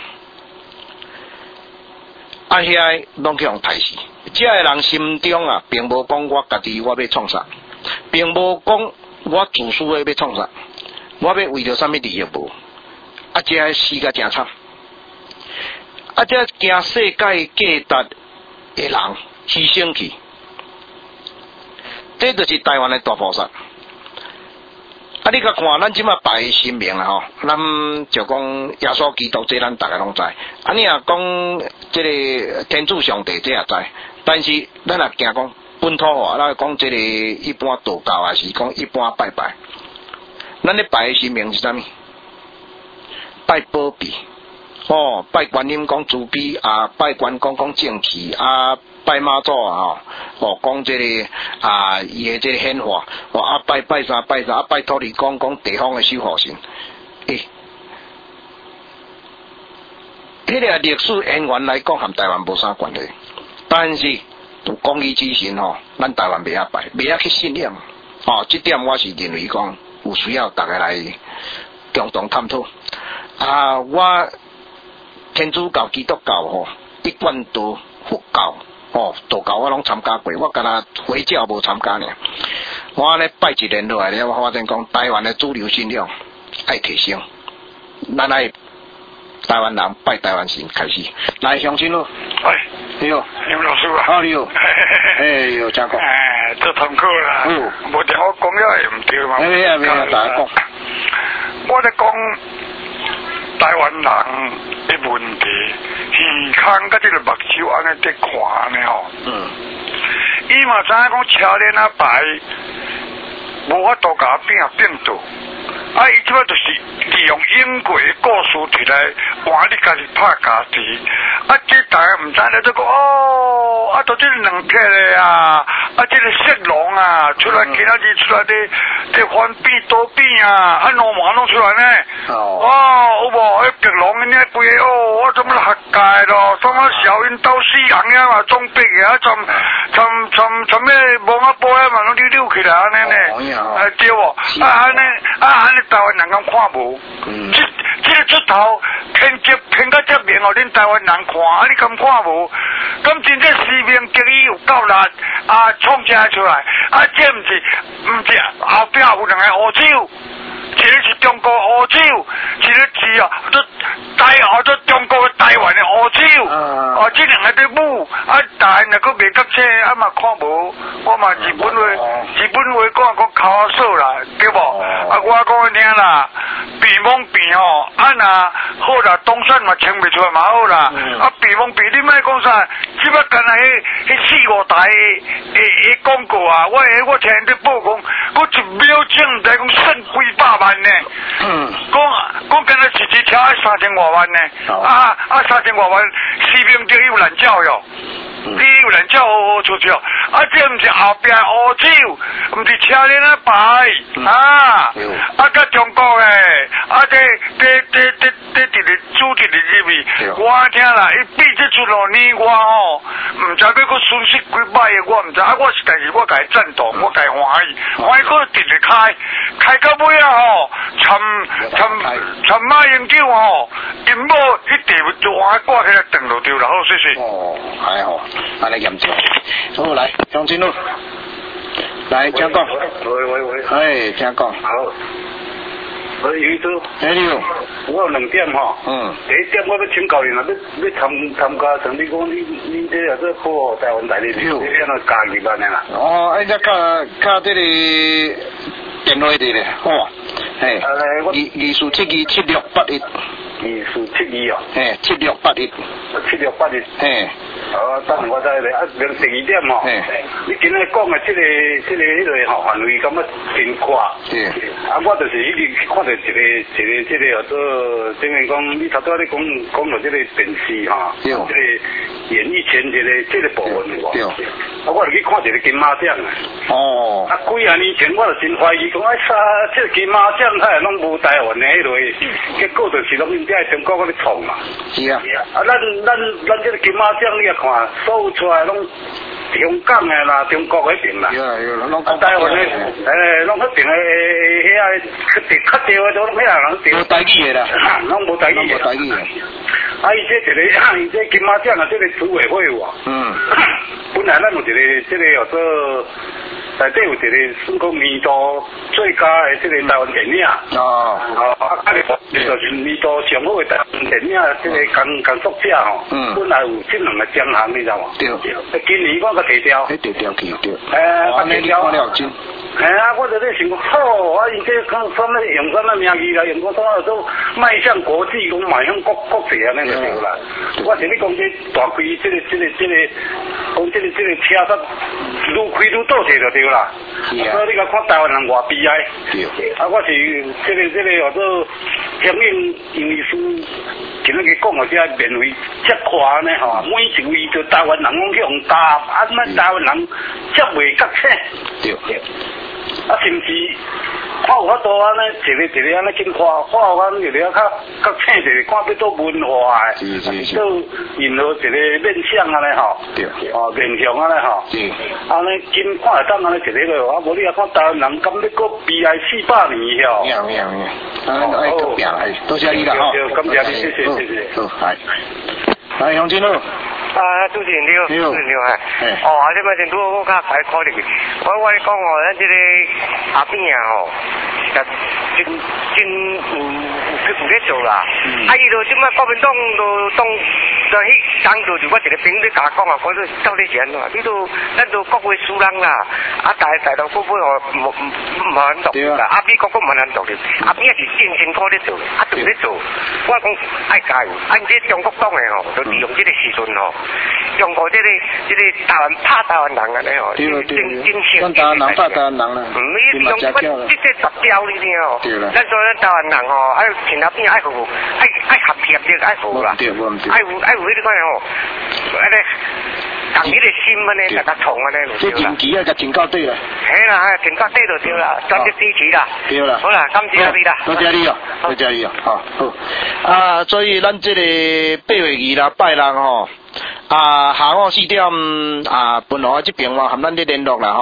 啊遐拢去互杀死。这个人心中啊，并无讲我家己我要创啥，并无讲我自私的要创啥，我要为着啥物利益无，啊这死甲真惨，啊这惊世界价值。的人牺牲去，这就是台湾的大菩萨。啊，你甲看，咱即马拜的神明啦吼，咱就讲耶稣基督，这咱大家拢知。啊，你若讲这个天主上帝，这也知。但是咱若惊讲本土化，咱讲这个一般道教还是讲一般拜拜，咱咧拜的神明是啥物？拜保庇。哦，拜观音讲慈悲啊，拜关公讲正气啊，拜妈祖啊，哦讲这个啊，伊的这个显化，哦啊拜拜啥拜啥，啊拜土地公讲地方的守护神，诶，迄个历史渊源来讲，和台湾无啥关系，但是公义之神吼，咱台湾袂晓拜，袂晓去信仰，哦，这点我是认为讲有需要大家来共同探讨啊，我。天主教、基督教吼，一贯道、佛教哦，道教我拢参加过，我敢若回教无参加呢。我安尼拜一年落来咧，我发现讲台湾的主流信仰爱提升，咱爱台湾人拜台湾神开始。来乡亲咯， 喂， 你好， 你们老师啊？ 好，你好，哎哟，真好。 哎，做堂课啦。嗯。无听我讲了也唔对嘛。 没啊没啊，大家讲。 我在讲。台湾人的问题，耳孔甲这个目睭安尼在看呢吼。嗯。伊嘛知影讲车链啊牌，无法度甲变变倒。啊，伊即摆就是利用英国的故事摕来换你家己拍家己。啊，这大家唔知咧，都讲哦，啊，都这两铁的啊，啊，这个色龙啊，出来今仔日出来的，这翻变倒变啊，啊，罗马弄出来呢。哦。哇，有无？迄白龙呢？规个哦，我怎么学界咯？什么小云斗死人呀嘛，装逼啊，从从从从咩望啊波啊嘛，拢溜溜起来安尼呢？啊对无？啊安尼啊安尼台湾人敢看无？嗯。这这个出头偏接偏到这面哦，恁台湾人看，啊你敢看无？咁真正士兵敌意有够力，啊创正出来，啊这毋是毋是后壁有两个乌手。一个是中国乌手，一个是啊，都台哦，都中国台湾的乌手，哦，这两个在舞，啊，但若个未读册，啊嘛看无，我嘛日本话，日本话讲讲口手啦，对无？啊，我讲听啦，避蒙避吼，啊若好啦，东山嘛请袂出来嘛好啦，啊避蒙避你莫讲啥，只不干那迄迄四五台诶诶广告啊，我我听你报讲，我一秒钟在讲剩几百万。呢，嗯，讲讲今日一支车三千外万呢，啊啊三千外万，士兵就有人照哟，你有人照好好出去哦，啊这唔是后边乌手，唔是车链啊牌啊，啊甲中国诶，啊这这这这这这个主题的入面，我听啦，伊比这出咯呢我吼，唔知要个损失几百个我唔知，啊我是但是我甲伊赞同，我甲伊欢喜，欢喜个直直开，开到尾啊吼。参参参马英九吼，因某一地就我挂起来等落掉啦，好谢谢。 哦，还好，安尼严重。好来，张金路，来请讲。 喂喂喂。 哎，请讲。 好。喂，余叔。 哎你好。 我有两点吼。嗯。第一点我要请教你啦，要要参参加，像你讲你你这也是报台湾台的，你安怎加入安尼啦？ 哦，哎，只卡卡这个。电话的咧，好啊，嘿，二二四七二七六八一， 二四七二哦， 嘿，七六八一， 七六八一， 嘿， 哦，等我再来，啊，另第二点吼，你今日讲的这个这个迄个吼范围感觉真宽，对，啊，我就是一直看到一个一个这个叫做，等于讲你头拄仔你讲讲到这个电视哈，这个演艺圈这个这个部分对，啊，我就去看一个金马奖啊，哦，啊，几啊年前我就真怀疑。讲哎啥，这个金马奖他也拢无台湾的迄类，结果就是拢因在中国嗰咧创嘛。 是啊。 啊，咱咱咱这个金马奖你也看，所有出来拢香港的啦，中国嗰边啦。 有啊有，拢讲台湾的，诶，拢嗰边的遐啊，确定确定的都拢遐人调。 无台语的啦。 拢无台语的。 无台语的。 啊，伊这一个，伊这金马奖啊，这个组委会哇。嗯。本来咱有一个这个叫做。内底有一个算讲年度最佳的这个台湾电影，哦，哦，啊，啊，就是年度上好的台湾电影这个工工作者吼，嗯，本来有这两个奖项，你知道吗？对，今年我个提掉， 提掉去对， 诶， 啊，提掉了真。 哎啊，我就在想，好，啊，伊这讲什么用什么名义啦，用讲什么都迈向国际，讲迈向国国际啊，那个对啦。我是你讲这大开这个这个这个，讲这个这个车煞愈开愈倒退就对啦。所以你讲看台湾人偌悲哀。对。啊，我是这个这个叫做响应英语书，今日去讲个这免费接跨呢吼，每一位就台湾人拢去用搭，啊，那台湾人接袂觉醒。对对。啊，甚至看有法度安尼，一个一个安尼进看，看有安一个较较醒一个，看要做文化的，做任何一个面向安尼吼，哦面向安尼吼，安尼进看会当安尼一个咯，啊无你啊看台湾人敢要搁悲哀四百年吼。 有有有，啊爱特别哎，多谢你啦吼， 感谢你，谢谢谢谢。 好，来，来杨金路。 啊，主持人你好，主持人你好，系，哦，啊，这摆真拄我较快考入去，我我咧讲哦，咱这个阿扁啊吼，真真真有有有咧做啦，啊，伊就即摆国民党就当就迄当做就我一个朋友甲我讲啊，我说到底是安怎？你都咱都国会输人啦，啊，大大头国会哦，无唔唔难独立啦，啊，美国国唔难独立，阿扁也是真辛苦咧做，啊，做咧做，我讲爱加油，啊，这中国党的吼，就利用这个时阵吼。用过这个这个台湾拍台湾人安尼哦，真真真像台湾人拍台湾人啦， 嗯，你用这这这十条你听哦，咱说咱台湾人哦，爱请那边爱服务，爱爱合贴的爱服务啦，爱有爱有迄款哦，安尼。同伊个心安尼，大家创安尼就对啦。 这前期啊，就真够对啦。 嘿啦，真够对就对啦，专业支持啦。 对啦。 好啦，感谢你啦。 多谢你哦，多谢你哦，好。好啊，所以咱这个八月二啦，拜六吼。啊，下午四点啊，本来这边我和咱咧联络啦吼，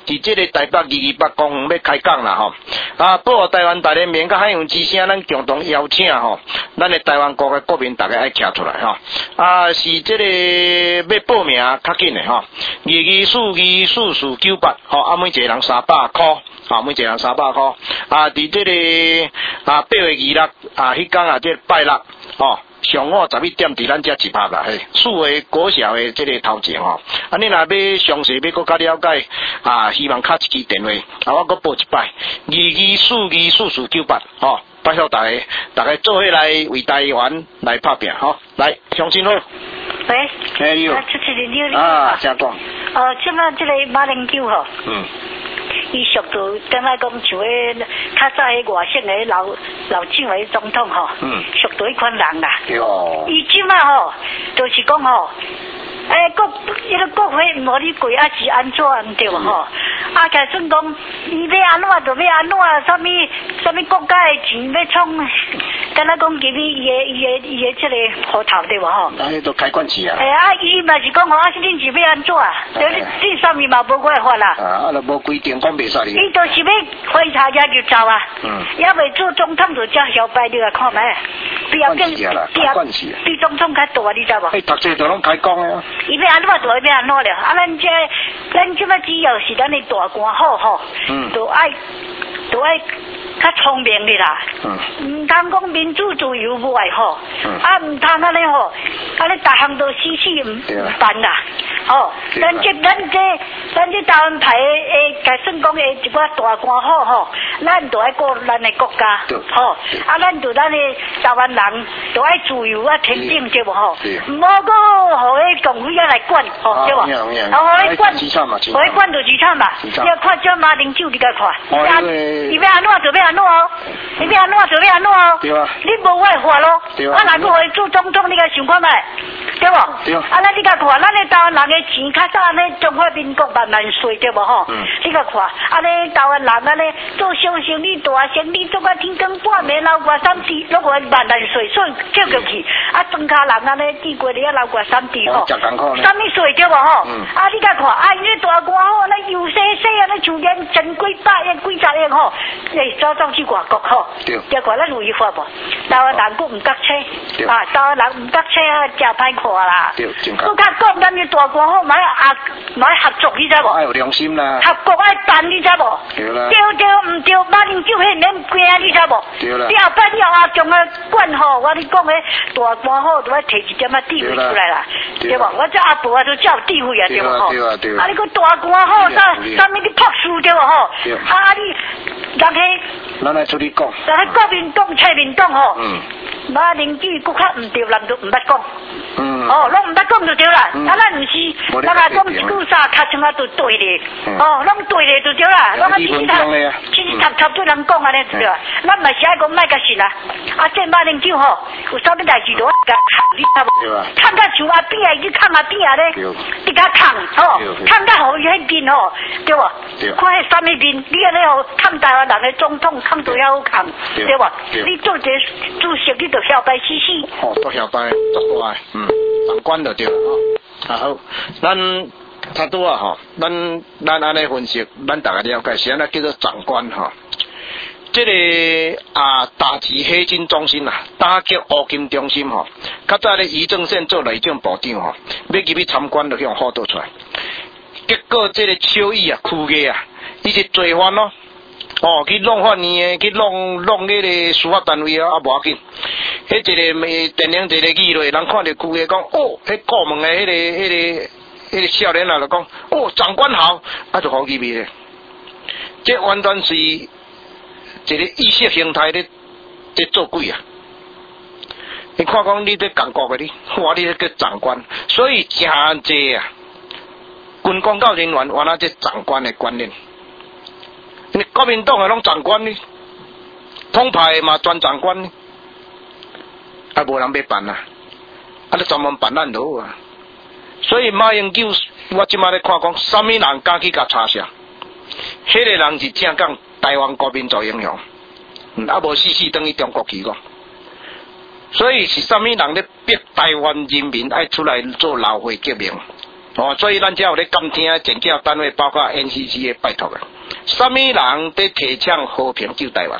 伫这个台北二二八公园要开讲啦吼，啊，保护台湾大人民甲海洋之声，咱共同邀请吼，咱的台湾国的国民大家爱站出来吼，啊，是这个要报名较紧的吼，二二四二四四九八吼，啊，每一个人三百块。啊，每一个人三百块。啊，伫这个啊八月二六啊，迄天啊，这个拜六哦，上午十一点伫咱遮集合啦，嘿，四个国小的这个头前吼。啊，你若要详细要搁较了解啊，希望敲一支电话，啊，我搁报一摆，二二四二四四九八，吼，拜托大家，大家做伙来为台湾来拍拼，吼，来，相信好。 喂， 哎你好， 主持人你好， 啊，请讲。 哦，即摆即个马英九吼。 嗯。 伊属于刚才讲像迄较早迄外省诶老老蒋诶总统吼，嗯，属于迄款人啦。 对哦。 伊即摆吼，就是讲吼，诶，国迄个国会无你过啊是安怎对无吼？啊，假算讲伊要安怎就要安怎，啥物啥物国家诶钱要创，敢若讲给你伊诶伊诶伊诶即个户头对无吼？ 啊，迄都开管子啊。 哎啊，伊嘛是讲吼，啊是恁是要安怎？你你啥物嘛无办法啦。 啊，啊，就无规定讲袂使哩。 伊就是要观察下就走啊，嗯，也未做总统就叫小白你来看觅，比较更比比总统较大，你知无？ 哎，读册都拢开讲啊。 伊要安怎就要安怎了，啊，咱这咱即摆只要是咱的大官好吼，嗯，就爱就爱较聪明的啦，嗯，唔通讲民主自由无爱吼，嗯，啊唔通安尼吼，安尼逐项都死死唔办啦，哦，咱这咱这咱这台湾牌诶，假算讲诶一寡大官好吼，咱就爱顾咱的国家，吼，啊，咱就咱的台湾人就爱自由啊天顶对无吼，唔好个互迄共匪啊来管，吼对无？啊，互迄管，互迄管就资产嘛，你要看这马英九你甲看，伊要安怎就要安怎哦，伊要安怎就要安怎哦，对啊，你无外法咯，啊，若个会做总统你甲想看觅，对无？对啊，啊，咱你甲看，咱的台湾人的钱较早安尼中华民国万万岁对无吼？嗯，你甲看，安尼台湾人安尼做小生意大生意做到天光半暝流过三地，落个万万岁，所以叫过去，啊，庄稼人安尼地过哩啊流过三地吼，啥物岁对无吼？嗯，啊，你甲看，啊，因为大官吼，那油洗洗啊，那像连真几百亿、几十亿吼，诶，走走去外国吼，对，结果咱有违法无？台湾人佫唔读册，啊，台湾人唔读册啊，真歹看啦。对，正确。佫较讲咱的大官吼，买啊买合作，你知无？爱有良心啦。合作爱办，你知无？对啦。对对唔对，马英九迄免惊，你知无？对啦。你后摆了阿中啊管吼，我你讲诶，大官吼都要摕一点仔智慧出来啦，对无？我这阿婆啊都叫有智慧啊，对无吼？对啊对啊。啊，你个大官吼，啥啥物你博士对无吼？对。啊你，人迄。咱来出去讲。人迄国民党、蔡民党吼。嗯。马英九佫较唔对，人都唔捌讲。嗯。哦，拢唔捌讲就对啦。啊，咱唔是，咱啊讲一句啥，较像啊都对咧。哦，拢对咧就对啦。咱啊只是他，只是插插对人讲安尼对啦。咱嘛是爱讲卖甲信啦。啊，这马英九吼，有啥物代志都甲你知无？看甲像阿扁啊，去看阿扁啊咧，你甲看吼，看甲好伊迄边吼，对无？看迄啥物面，你安尼吼，看台湾人的总统，看都遐好看，对无？你做一个主席，你。晓得死死，哦，都晓得，做乖，嗯，长官就对了哈。啊好，咱差多啊哈，咱咱安尼分析，咱大家了解，是安那叫做长官哈。这个啊，大旗黑金中心啊，打击乌金中心哈，较早咧余正宪做内政部长哈，要入去参观就向报道出来，结果这个手艺啊，枯嘅啊，伊是罪犯咯。哦，去弄法院诶，去弄弄迄个司法单位啊，啊无要紧。迄一个电影一个议落，人看到旧诶讲，哦，迄国门诶，迄个迄个迄个少年啊，就讲，哦，长官好，啊就好入去咧。这完全是一个意识形态咧，在做鬼啊！你看讲你在港国诶，你我你个长官，所以真济啊，军公教人员原来这长官诶观念。你国民党诶拢长官呢，统派嘛专长官呢，啊无人要办啊，啊你专门办咱就好啊。所以马英九，我即摆咧看讲，啥物人敢去甲查下？迄个人是正讲台湾国民族英雄，嗯，啊无死死等于中国去讲。所以是啥物人咧逼台湾人民爱出来做劳动革命？ 哦，所以咱才有咧监听检教单位，包括 N C C 的拜托啊。什么人在提倡和平救台湾？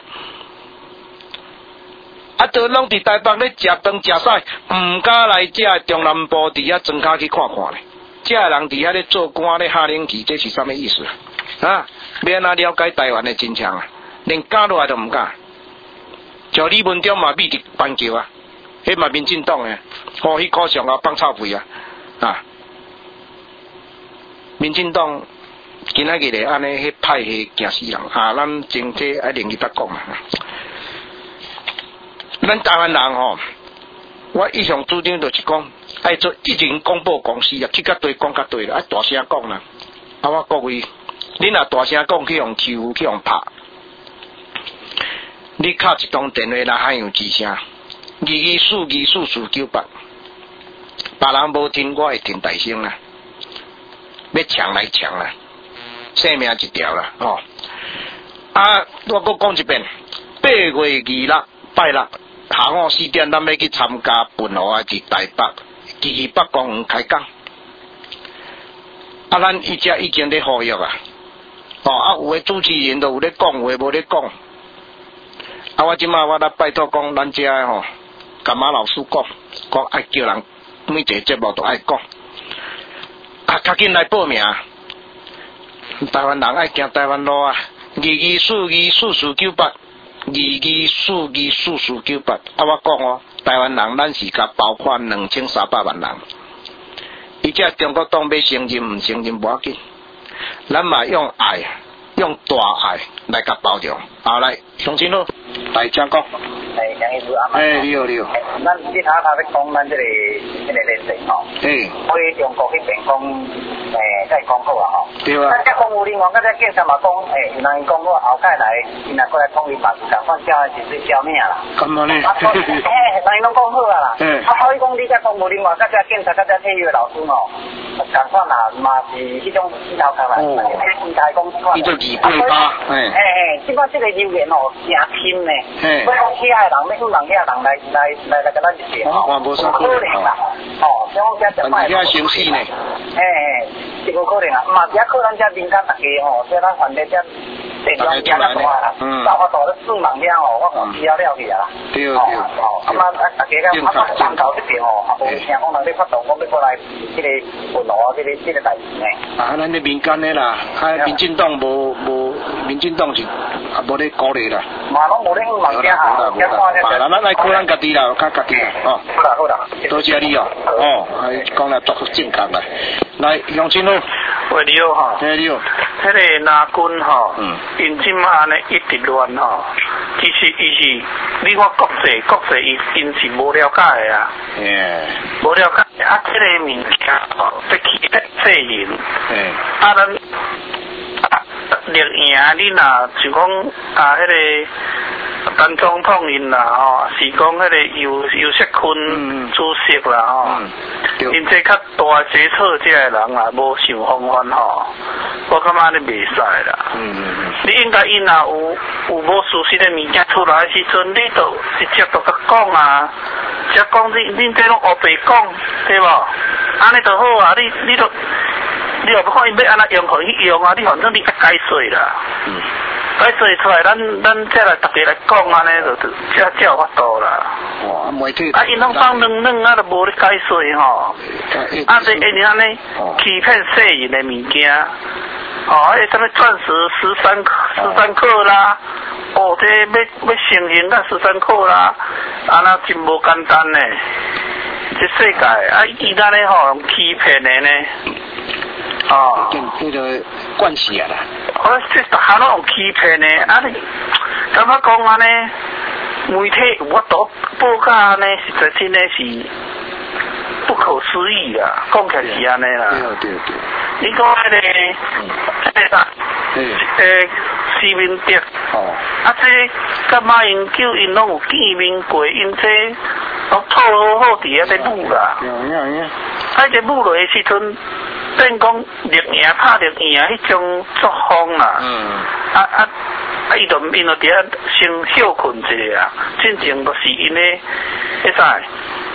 啊，都拢伫台北咧食饭食屎，唔敢来遮中南部伫遐庄脚去看看咧。遮人伫遐咧做官咧下冷气，这是什么意思啊？啊，要安怎了解台湾的真相啊？连敢落来都唔敢。像李文忠嘛，秘伫板桥啊，迄嘛民进党诶，哦，迄高上啊放臭屁啊，啊，民进党今仔日咧安尼迄派系惊死人啊！咱整体爱另一搭讲啊。咱台湾人吼，我一向主张就是讲，爱做一人广播公司啊，去甲对讲甲对啦，爱大声讲啦。啊，我各位，恁若大声讲去用欺负，去用拍，你敲一通电话来喊用几声，二二四二四四九八，别人无听，我会听大声啦。要抢来抢啦，性命一条啦，吼、哦。啊，我搁讲一遍，八月二六拜六。下午四點，咱要去參加本河啊，伫台北基北公園開講。啊，咱伊只已經咧呼籲啊，哦，啊，有誒主持人都有咧講，有誒無咧講。啊，我即馬我來拜託講，咱遮誒吼，甲馬老師講，講愛叫人每一個節目都愛講。啊，較緊來報名，台灣人愛行台灣路啊，二二四二四四九八。二二四二四四九八，啊！我講哦，台灣人咱是甲包括兩千三百萬人，而且中國黨要承認唔承認無要緊，咱嘛用愛，用大愛來甲包容。好，來，鄉親佬，來請講。 誒，楊醫師阿媽。 誒，你好，你好。 咱即下頭咧講咱即個即個連線吼。誒。我喺中國迄邊講誒，即係講好啊吼。對啊。咱只公務人員，咱只警察嘛講，誒，人講我後屆來，因若過來統一嘛，就共款叫的是叫命啦。咁啊呢？誒，人攏講好啊啦。嗯。啊，所以講你只公務人員，甲只警察，甲只體育老師吼，共款啦，嘛是迄種指頭殼啦。哦。平台講款。呢做二八八。誒。誒誒，即擺即個留言哦，誠深呢。誒。要講起來。人要去人遐人來來來來甲咱一齊吼，可能啦，吼，像我遮只擺，人遐相死呢，嘿嘿，是無可能啊，嘛只靠咱遮民間大家吼，即咱反正遮地方遮咱大啦，大法度咧四萬了吼，我講需要了去啊啦，對對，吼，啊嘛啊大家甲啊嘛山頭這邊吼，啊無聽講人咧發動講要過來即個巡邏啊，即個即個代志呢。啊，咱咧民間咧啦，啊民進黨無無民進黨是啊無咧鼓勵啦，嘛攏無咧去民間啊。啊，咱来顧咱家己啦，較家己啦，哦。好啦好啦，多謝你哦，哦，係講來作正確啦。來，楊清佬，喂你好哈，誒你好，迄個南軍吼，因即馬安尼一直亂吼，其實伊是你看國際國際伊因是無了解的啊，誒，無了解啊，即個物件吼，要起得責任，誒，啊咱立贏你若就講啊，迄個。陳總統因啦吼，是講迄個尤尤錫坤主席啦吼，因這較大決策這個人啦，無想方法吼，我感覺安尼袂使啦。你應該因若有有無事實的物件出來的時陣，你就直接就甲講啊，只講你恁這攏黑白講，對無？安尼就好啊，你你都你又看因要安怎用互伊用啊，你反正你愛解說啦。解說出來，咱咱這來特別來講安尼，就這這有法度啦。哇，媒體啊，因攏放軟軟啊，都無咧解說吼。啊，這因安尼欺騙世人的物件，哦，迄什麼鑽石十三十三克啦，哦，這要要成型甲十三克啦，啊那真無簡單呢。這世界啊，伊安尼吼用欺騙的呢。哦，叫叫做關係啊啦。我即係下攏用欺騙呢，啊你咁樣講安尼，媒體有法度報假安尼，實在真係是不可思議啦，講起來是安尼啦。對對對。你講迄個，迄個啥？誒，施明德。哦。啊，這甲馬英九因攏有見面過，因這攏套好好佇遐咧舞啦。有有有。啊，這舞落的時陣。等講立贏拍立贏迄種作風啦，嗯，啊啊啊！伊就因就佇遐先休困一下啊，真正都是因咧，迄啥？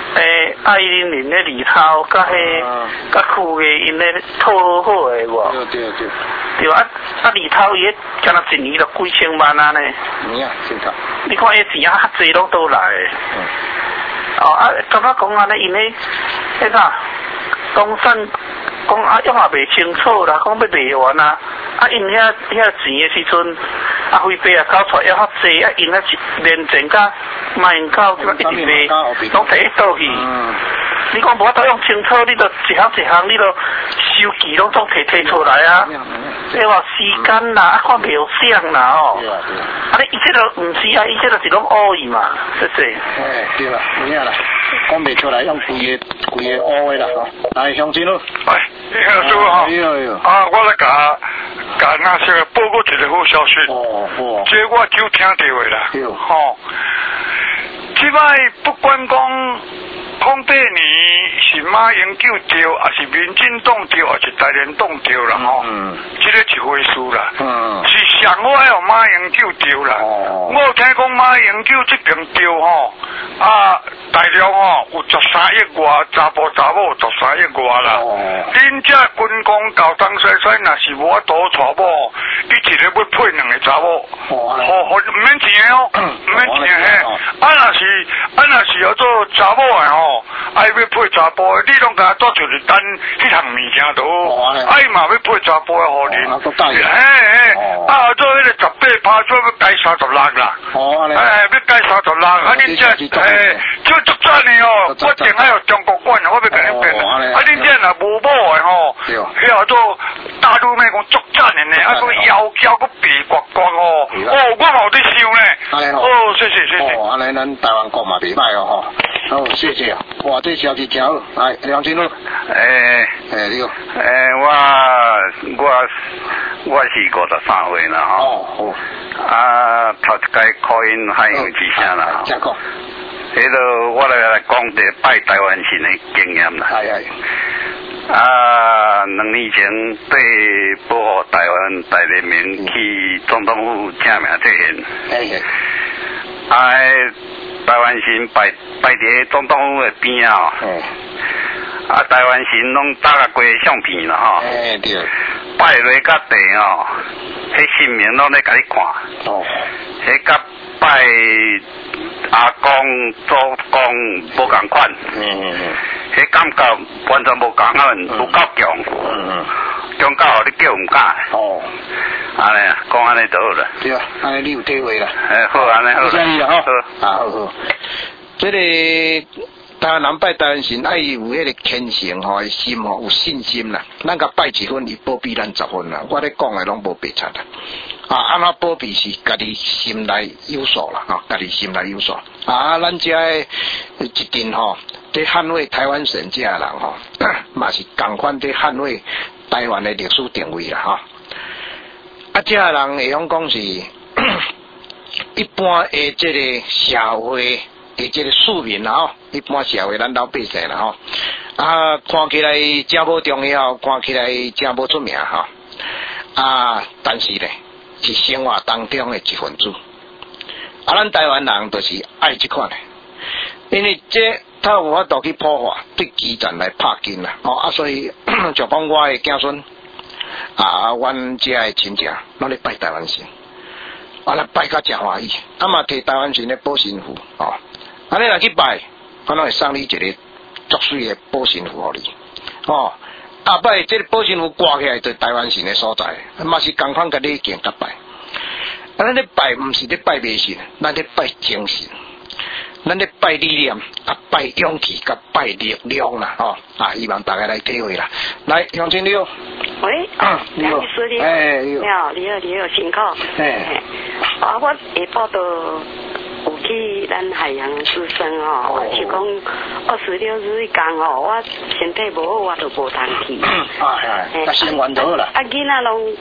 诶，爱玲玲的里头，甲迄甲区的因咧讨好诶无？ 对对对。 对啊，啊里头伊敢若一年就几千万啊呢？ 嗯啊，真头。 你看伊钱啊，较济拢倒来诶。嗯。哦啊，感觉讲安尼因咧，迄啥，讲散，讲啊，用也袂清楚啦，讲要卖完啊，啊因遐遐钱诶时阵，啊飞飞啊搞出也较济，啊因啊连钱甲卖到即个一直卖，拢摕去倒去。嗯。你讲无法度用清楚，你著一项一项，你著收据拢总摕摕出来啊。你话时间啦，啊看描相啦哦。对啊对啊。啊你伊这个毋是啊，伊这个是拢乌意嘛，是是。 哎对啦，有影啦，讲袂出来用规个规个乌的啦吼。来乡亲咯。 哎，你好叔哈。哎呦呦。啊，我来甲甲那些报告一个好消息。哦哦。这我就听到的啦。对。吼。即摆不管讲。讲对你是马英九对，还是民进党对，还是台联党对啦吼？嗯，这个一回事啦。嗯，是上好有马英九对啦。哦，我听讲马英九这边对吼，啊，大陆吼有十三亿外，查甫查某有十三亿外啦。哦，恁这军工高当衰衰，若是无法度娶某，你一个要配两个查某，好好唔免钱哦，唔免钱嘿。啊，若是啊，若是要做查某的吼。爱要配查甫的，你拢甲抓出去等迄项物件就好。爱嘛要配查甫的，互恁。嘿嘿，啊做迄个十八趴，做要改三十六啦。哦，哎，要改三十六，啊恁这诶，就足赞的哦。我定还有中国馆，我要甲恁变。啊恁这若无某的吼，迄叫做大陆咩讲足赞的呢？啊个腰腰个鼻刮刮哦。哦，我嘛有伫想呢。哦，谢谢谢谢。 哦，安尼咱台湾国嘛袂歹哦吼。好，谢谢。哇，这消息真好，来梁金路。 诶诶，你好。 诶，我我我是五十三岁啦吼。哦好。啊，头一届考音海洋之声啦。 真讲。 迄个我来来讲一个拜台湾神的经验啦。 系系。 啊，两年前对保护台湾大人民去总统府请命体现。系系。啊。台湾神摆摆伫总统府的边啊，嗯，啊台湾神拢搭个过相片啦吼， 哎对， 拜落甲地哦，迄神明拢咧甲你看，哦，迄甲拜阿公祖公无共款，嗯嗯嗯，迄感觉完全无共款，有够强，嗯嗯，强到互你叫唔敢，哦。安尼啊，讲安尼就好了。 对啊，安尼你有体会啦。 诶，好，安尼好。 谢谢哈。好，啊好好。这个台湾人拜台湾神，爱有迄个虔诚吼，心吼有信心啦。咱甲拜一分，伊保庇咱十分啦。我咧讲的拢无白差啦。啊，安怎保庇是家己心内有数啦，吼，家己心内有数。啊，咱遮的一定吼，在捍卫台湾神遮人吼，嘛是共款在捍卫台湾的历史定位啦，吼。啊，这人会用讲是一般的这个社会的这个市民啦吼，一般社会咱老百姓啦吼，啊，看起来真无重要，看起来真无出名吼，啊，但是咧是生活当中的一份子。啊，咱台湾人就是爱这款的，因为这他有法度去破坏，对基层来拍紧啦，哦啊，所以就讲我的子孙。啊，阮遮的亲戚拢咧拜台湾神，啊，咧拜甲真欢喜，啊嘛摕台湾神咧保身符，哦，啊你若去拜，我拢会送你一个足水的保身符互你，哦，啊拜这个保身符挂起来就台湾神的所在，嘛是共款甲你敬甲拜，啊咱咧拜毋是咧拜迷信，咱咧拜精神。咱咧拜理念，啊拜勇气，甲拜力量啦，吼、哦、啊，希望大家来体会啦。来，杨经理。 喂，啊，你好，哎，你好，你好，你好，辛苦。哎，啊，我下晡都有去咱海洋之声哦，是讲二十六日讲哦，我身体无好，我都无通去。 啊，哎，啊，先完就好啦。 啊，囡仔拢食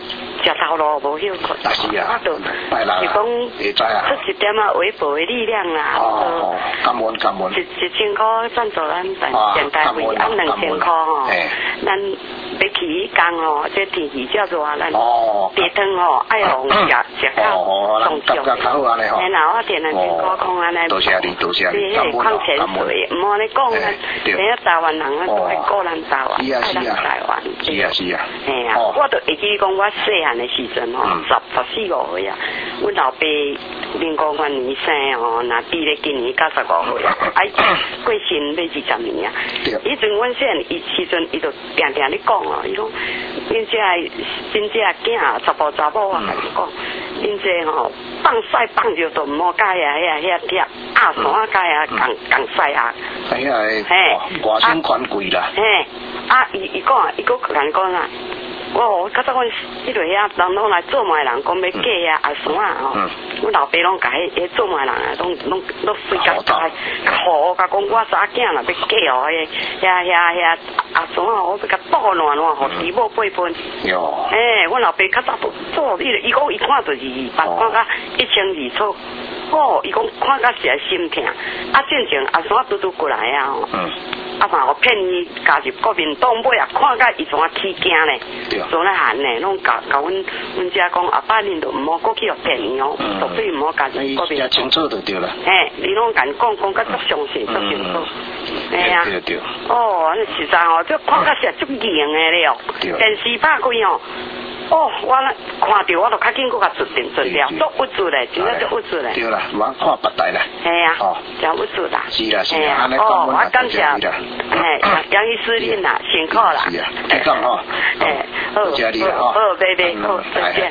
食头路无休困。 啊是啊， 拜啦，是讲出一点啊微薄的力量啦。 哦，感恩感恩。 一一千块赞助咱电台费，按两千块吼，咱要去工吼，这天气较热，咱地汤吼爱用食食较上少的。嘿啦，我电两千块讲安尼。 多谢你，多谢你。 感恩矿泉水，唔好你讲啊，现在台湾人啊都爱顾咱台湾，爱咱台湾。 是啊是啊。 嘿啊，我都会记讲我细汉的时阵吼，十十四五岁啊，阮老爸民国元年生吼，那比咧今年九十五岁啊，哎，过身要二十年啊。以前阮细汉伊时阵，伊就定定咧讲哦，伊讲恁这真正囝查甫查某啊，甲伊讲，恁这吼放屎放着都唔好解啊，遐遐贴压山解啊，共共屎啊。 哎呀，嘿，外省权贵啦。 嘿，啊，伊伊讲啊，伊佫甲你讲啊。我较早阮迄落遐人拢来做卖人，讲要嫁遐阿山啊吼，阮老爸拢甲迄迄做卖人啊，拢拢拢随甲甲好甲讲我查囝啦要嫁哦，迄遐遐遐阿山啊，我要甲倒烂烂，互媳妇八分。哟。诶，阮老爸较早都做，伊伊讲伊看着二百，看甲一千二错。哦，伊讲看甲实在心痛，啊，正正阿山拄拄过来啊吼。嗯。啊嘛，我骗伊加入国民党尾啊，看甲伊怎啊起惊呢？做咧喊呢，拢甲甲阮阮遮讲阿爸恁都唔好过去互骗伊哦，绝对唔好加入国民党。 清楚就对啦。 嘿，你拢甲讲讲甲足详细，足清楚。 对啊。对对。 哦，实在哦，这看甲实足硬的了，电视拍开哦。哦，我咧看到我就较紧搁甲做定做了，足郁住咧，真正足郁住咧。 对啦，我看别台啦。 系啊，哦，真郁住啦。 是啦是啦，安尼讲哦，我感谢，嘿，杨医师恁啦，辛苦啦。 是啊，健康吼。 诶，好，好，好，拜拜，好，再见。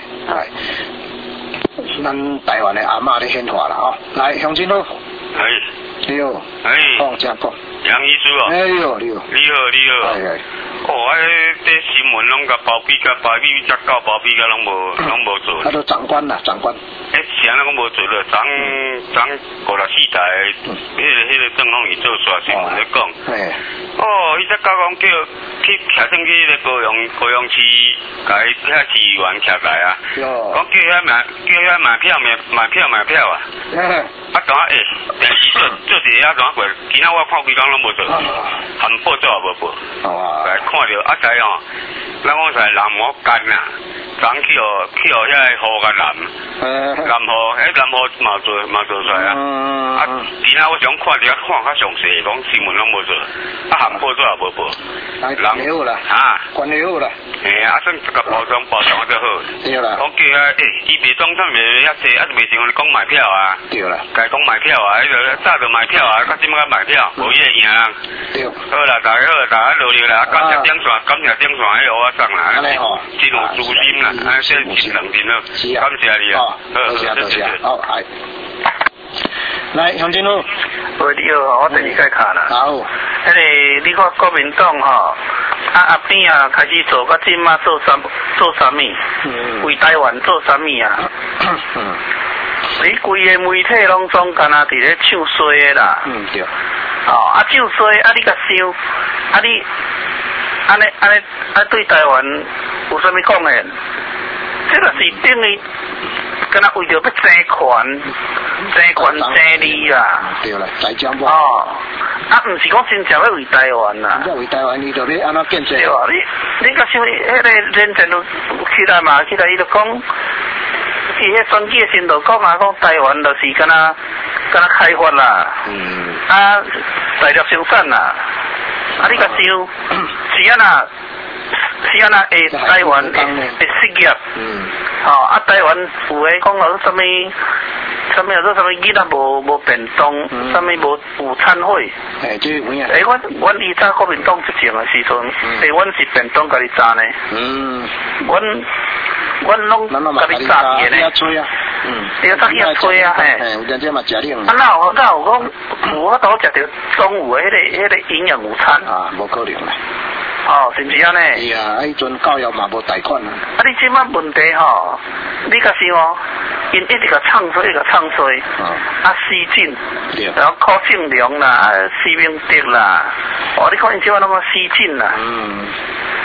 咱台湾的阿嬷咧显化啦吼，来乡亲佬。 哎。 你好。 哎。 讲正讲。 杨医师哦。 哎呦，你好。 你好，你好。 哎哎。 哦，啊，这新闻拢甲包庇甲包庇，甲搞包庇甲拢无拢无做。 啊，都长官啦，长官。 诶，是安尼讲无做了，昨昨五六四台，迄个迄个政府伊做煞新闻咧讲。 嘿。 哦，伊只搞讲叫去骑上去迄个高雄高雄市，甲伊遐市议员徛来啊。哦。讲叫遐买叫遐买票买买票买票啊。嗯。啊，怎啊诶？电视做做一下怎啊过？今仔我看规工拢无做，含报纸也无报。哦。来看着啊，知哦，咱讲是南无干呐。昨去哦去哦，遐个河甲南，南河，迄南河嘛做嘛做出来啊。啊，今仔我想看一下看较详细，讲新闻拢无做，啊含报纸也无报。 关系好啦，啊，关系好啦。 嘿啊，算一个包装包装就好。 对啦。 讲叫遐，诶，伊袂装啥物遐济，啊就袂像你讲买票啊。 对啦。该讲买票啊，迄个早就买票啊，到即摆买票，无伊会赢。对。好啦，大家好，大家努力啦，感谢点传，感谢点传迄个我送啦，安尼吼，真有诛心啦。啊，先请两天了，感谢你啊， 多谢多谢，好，来，来，乡亲佬， 喂，你好，我第二届看啦， 好， 迄个你看国民党吼，啊阿扁啊开始做，到今嘛做啥做啥物？为台湾做啥物啊？你规个媒体拢总干那伫咧唱衰的啦， 嗯对， 哦啊唱衰，啊你甲想，啊你。安尼安尼啊，对台湾有啥物贡献？这个是等于，敢若为着要争权、争权争利啦。 对啦，再讲无。 哦，啊，毋是讲真正要为台湾啦。 要为台湾，伊就要安怎建设？ 对啊，你你甲想，迄个人权都起来嘛，起来伊就讲，伊迄选举时就讲啊，讲台湾就是敢若敢若开发啦。嗯。啊，大陆生产啦。啊！你甲想，是安那，是安那诶，台湾诶诶失业，嗯，吼啊！台湾有诶讲到什么，什么说什么囡仔无无便当，什么无午餐会， 诶，这有影。 诶，阮阮以前国民党执政诶时阵，诶，阮是便当家己炸呢，嗯，阮阮拢家己炸嘅呢，嗯，你要炸去吹啊，嘿， 有阵这嘛食冷。 啊，那有那有讲，有法度食着中午诶迄个迄个营养午餐。 啊，无可能啦。 哦，是毋是安尼？ 是啊，迄阵教育嘛无贷款啊。 啊，你即摆问题吼，你甲想哦，因一直甲唱衰，一直唱衰，啊，施政，然后柯正良啦，啊，施明德啦，哦，你看因即摆拢个施政啦。嗯。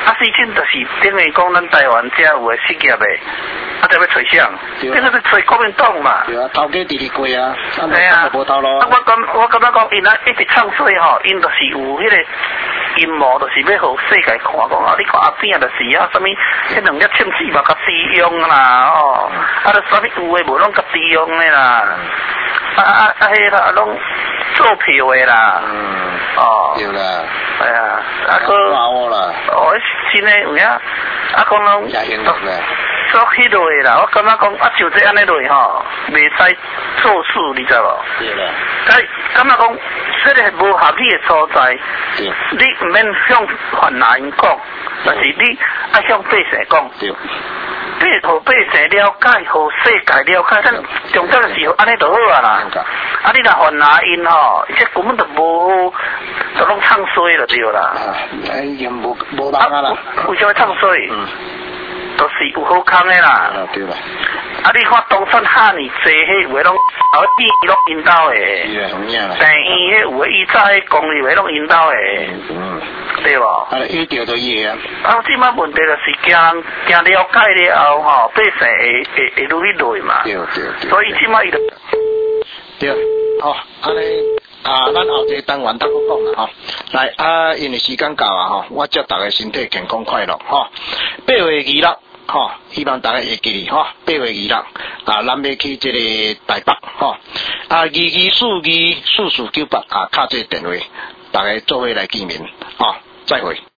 啊，事情就是等于讲咱台湾遮有诶事业诶，啊，就要找谁？等于是找国民党嘛。 对啊，头家直直过啊， 系啊， 无头路。 啊，我感我感觉讲，因啊一直唱衰吼，因就是有迄个阴谋，就是要互世界看讲啊，你看阿扁就是啊，什物迄两粒枪子嘛，甲利用啦，哦，啊，著啥物有诶无拢甲利用诶啦，啊啊啊，迄啦拢做票诶啦， 嗯， 哦， 对啦， 系啊，啊个，哦，真诶有影，啊讲拢。做迄落诶啦，我感觉讲啊，就这安尼落吼，袂使做事，你知无？ 对啦。 哎，感觉讲，这个无合理诶所在，你毋免向泛蓝因讲，但是你爱向百姓讲。 对。 你互百姓了解，互世界了解，咱重要的是安尼就好啊啦。啊，你若泛蓝因吼，这根本就无，就拢唱衰了对啦。 啊，已经无无人啊啦。 为什么唱衰？嗯。都是有好康的啦， 对啦。 啊，你看当选哈尼济，迄有诶拢，啊，变拢引导诶。 是啊，同样啦。 第二，迄有诶伊早迄公立诶拢引导诶。 嗯。 对无？ 啊，伊着就伊啊。 啊，即摆问题就是惊惊了解了后吼，百姓会会会愈去累嘛。 对对对。 所以即摆伊就。 对，好，安尼。啊，咱后一个单元再讲啦吼，来啊，因为时间到啊吼，我祝大家身体健康快乐吼。八月二六吼，希望大家会记哩吼。八月二六啊，咱要去这个台北吼，啊，二二四二四四九八啊，敲这个电话，大家做伙来见面吼，再会。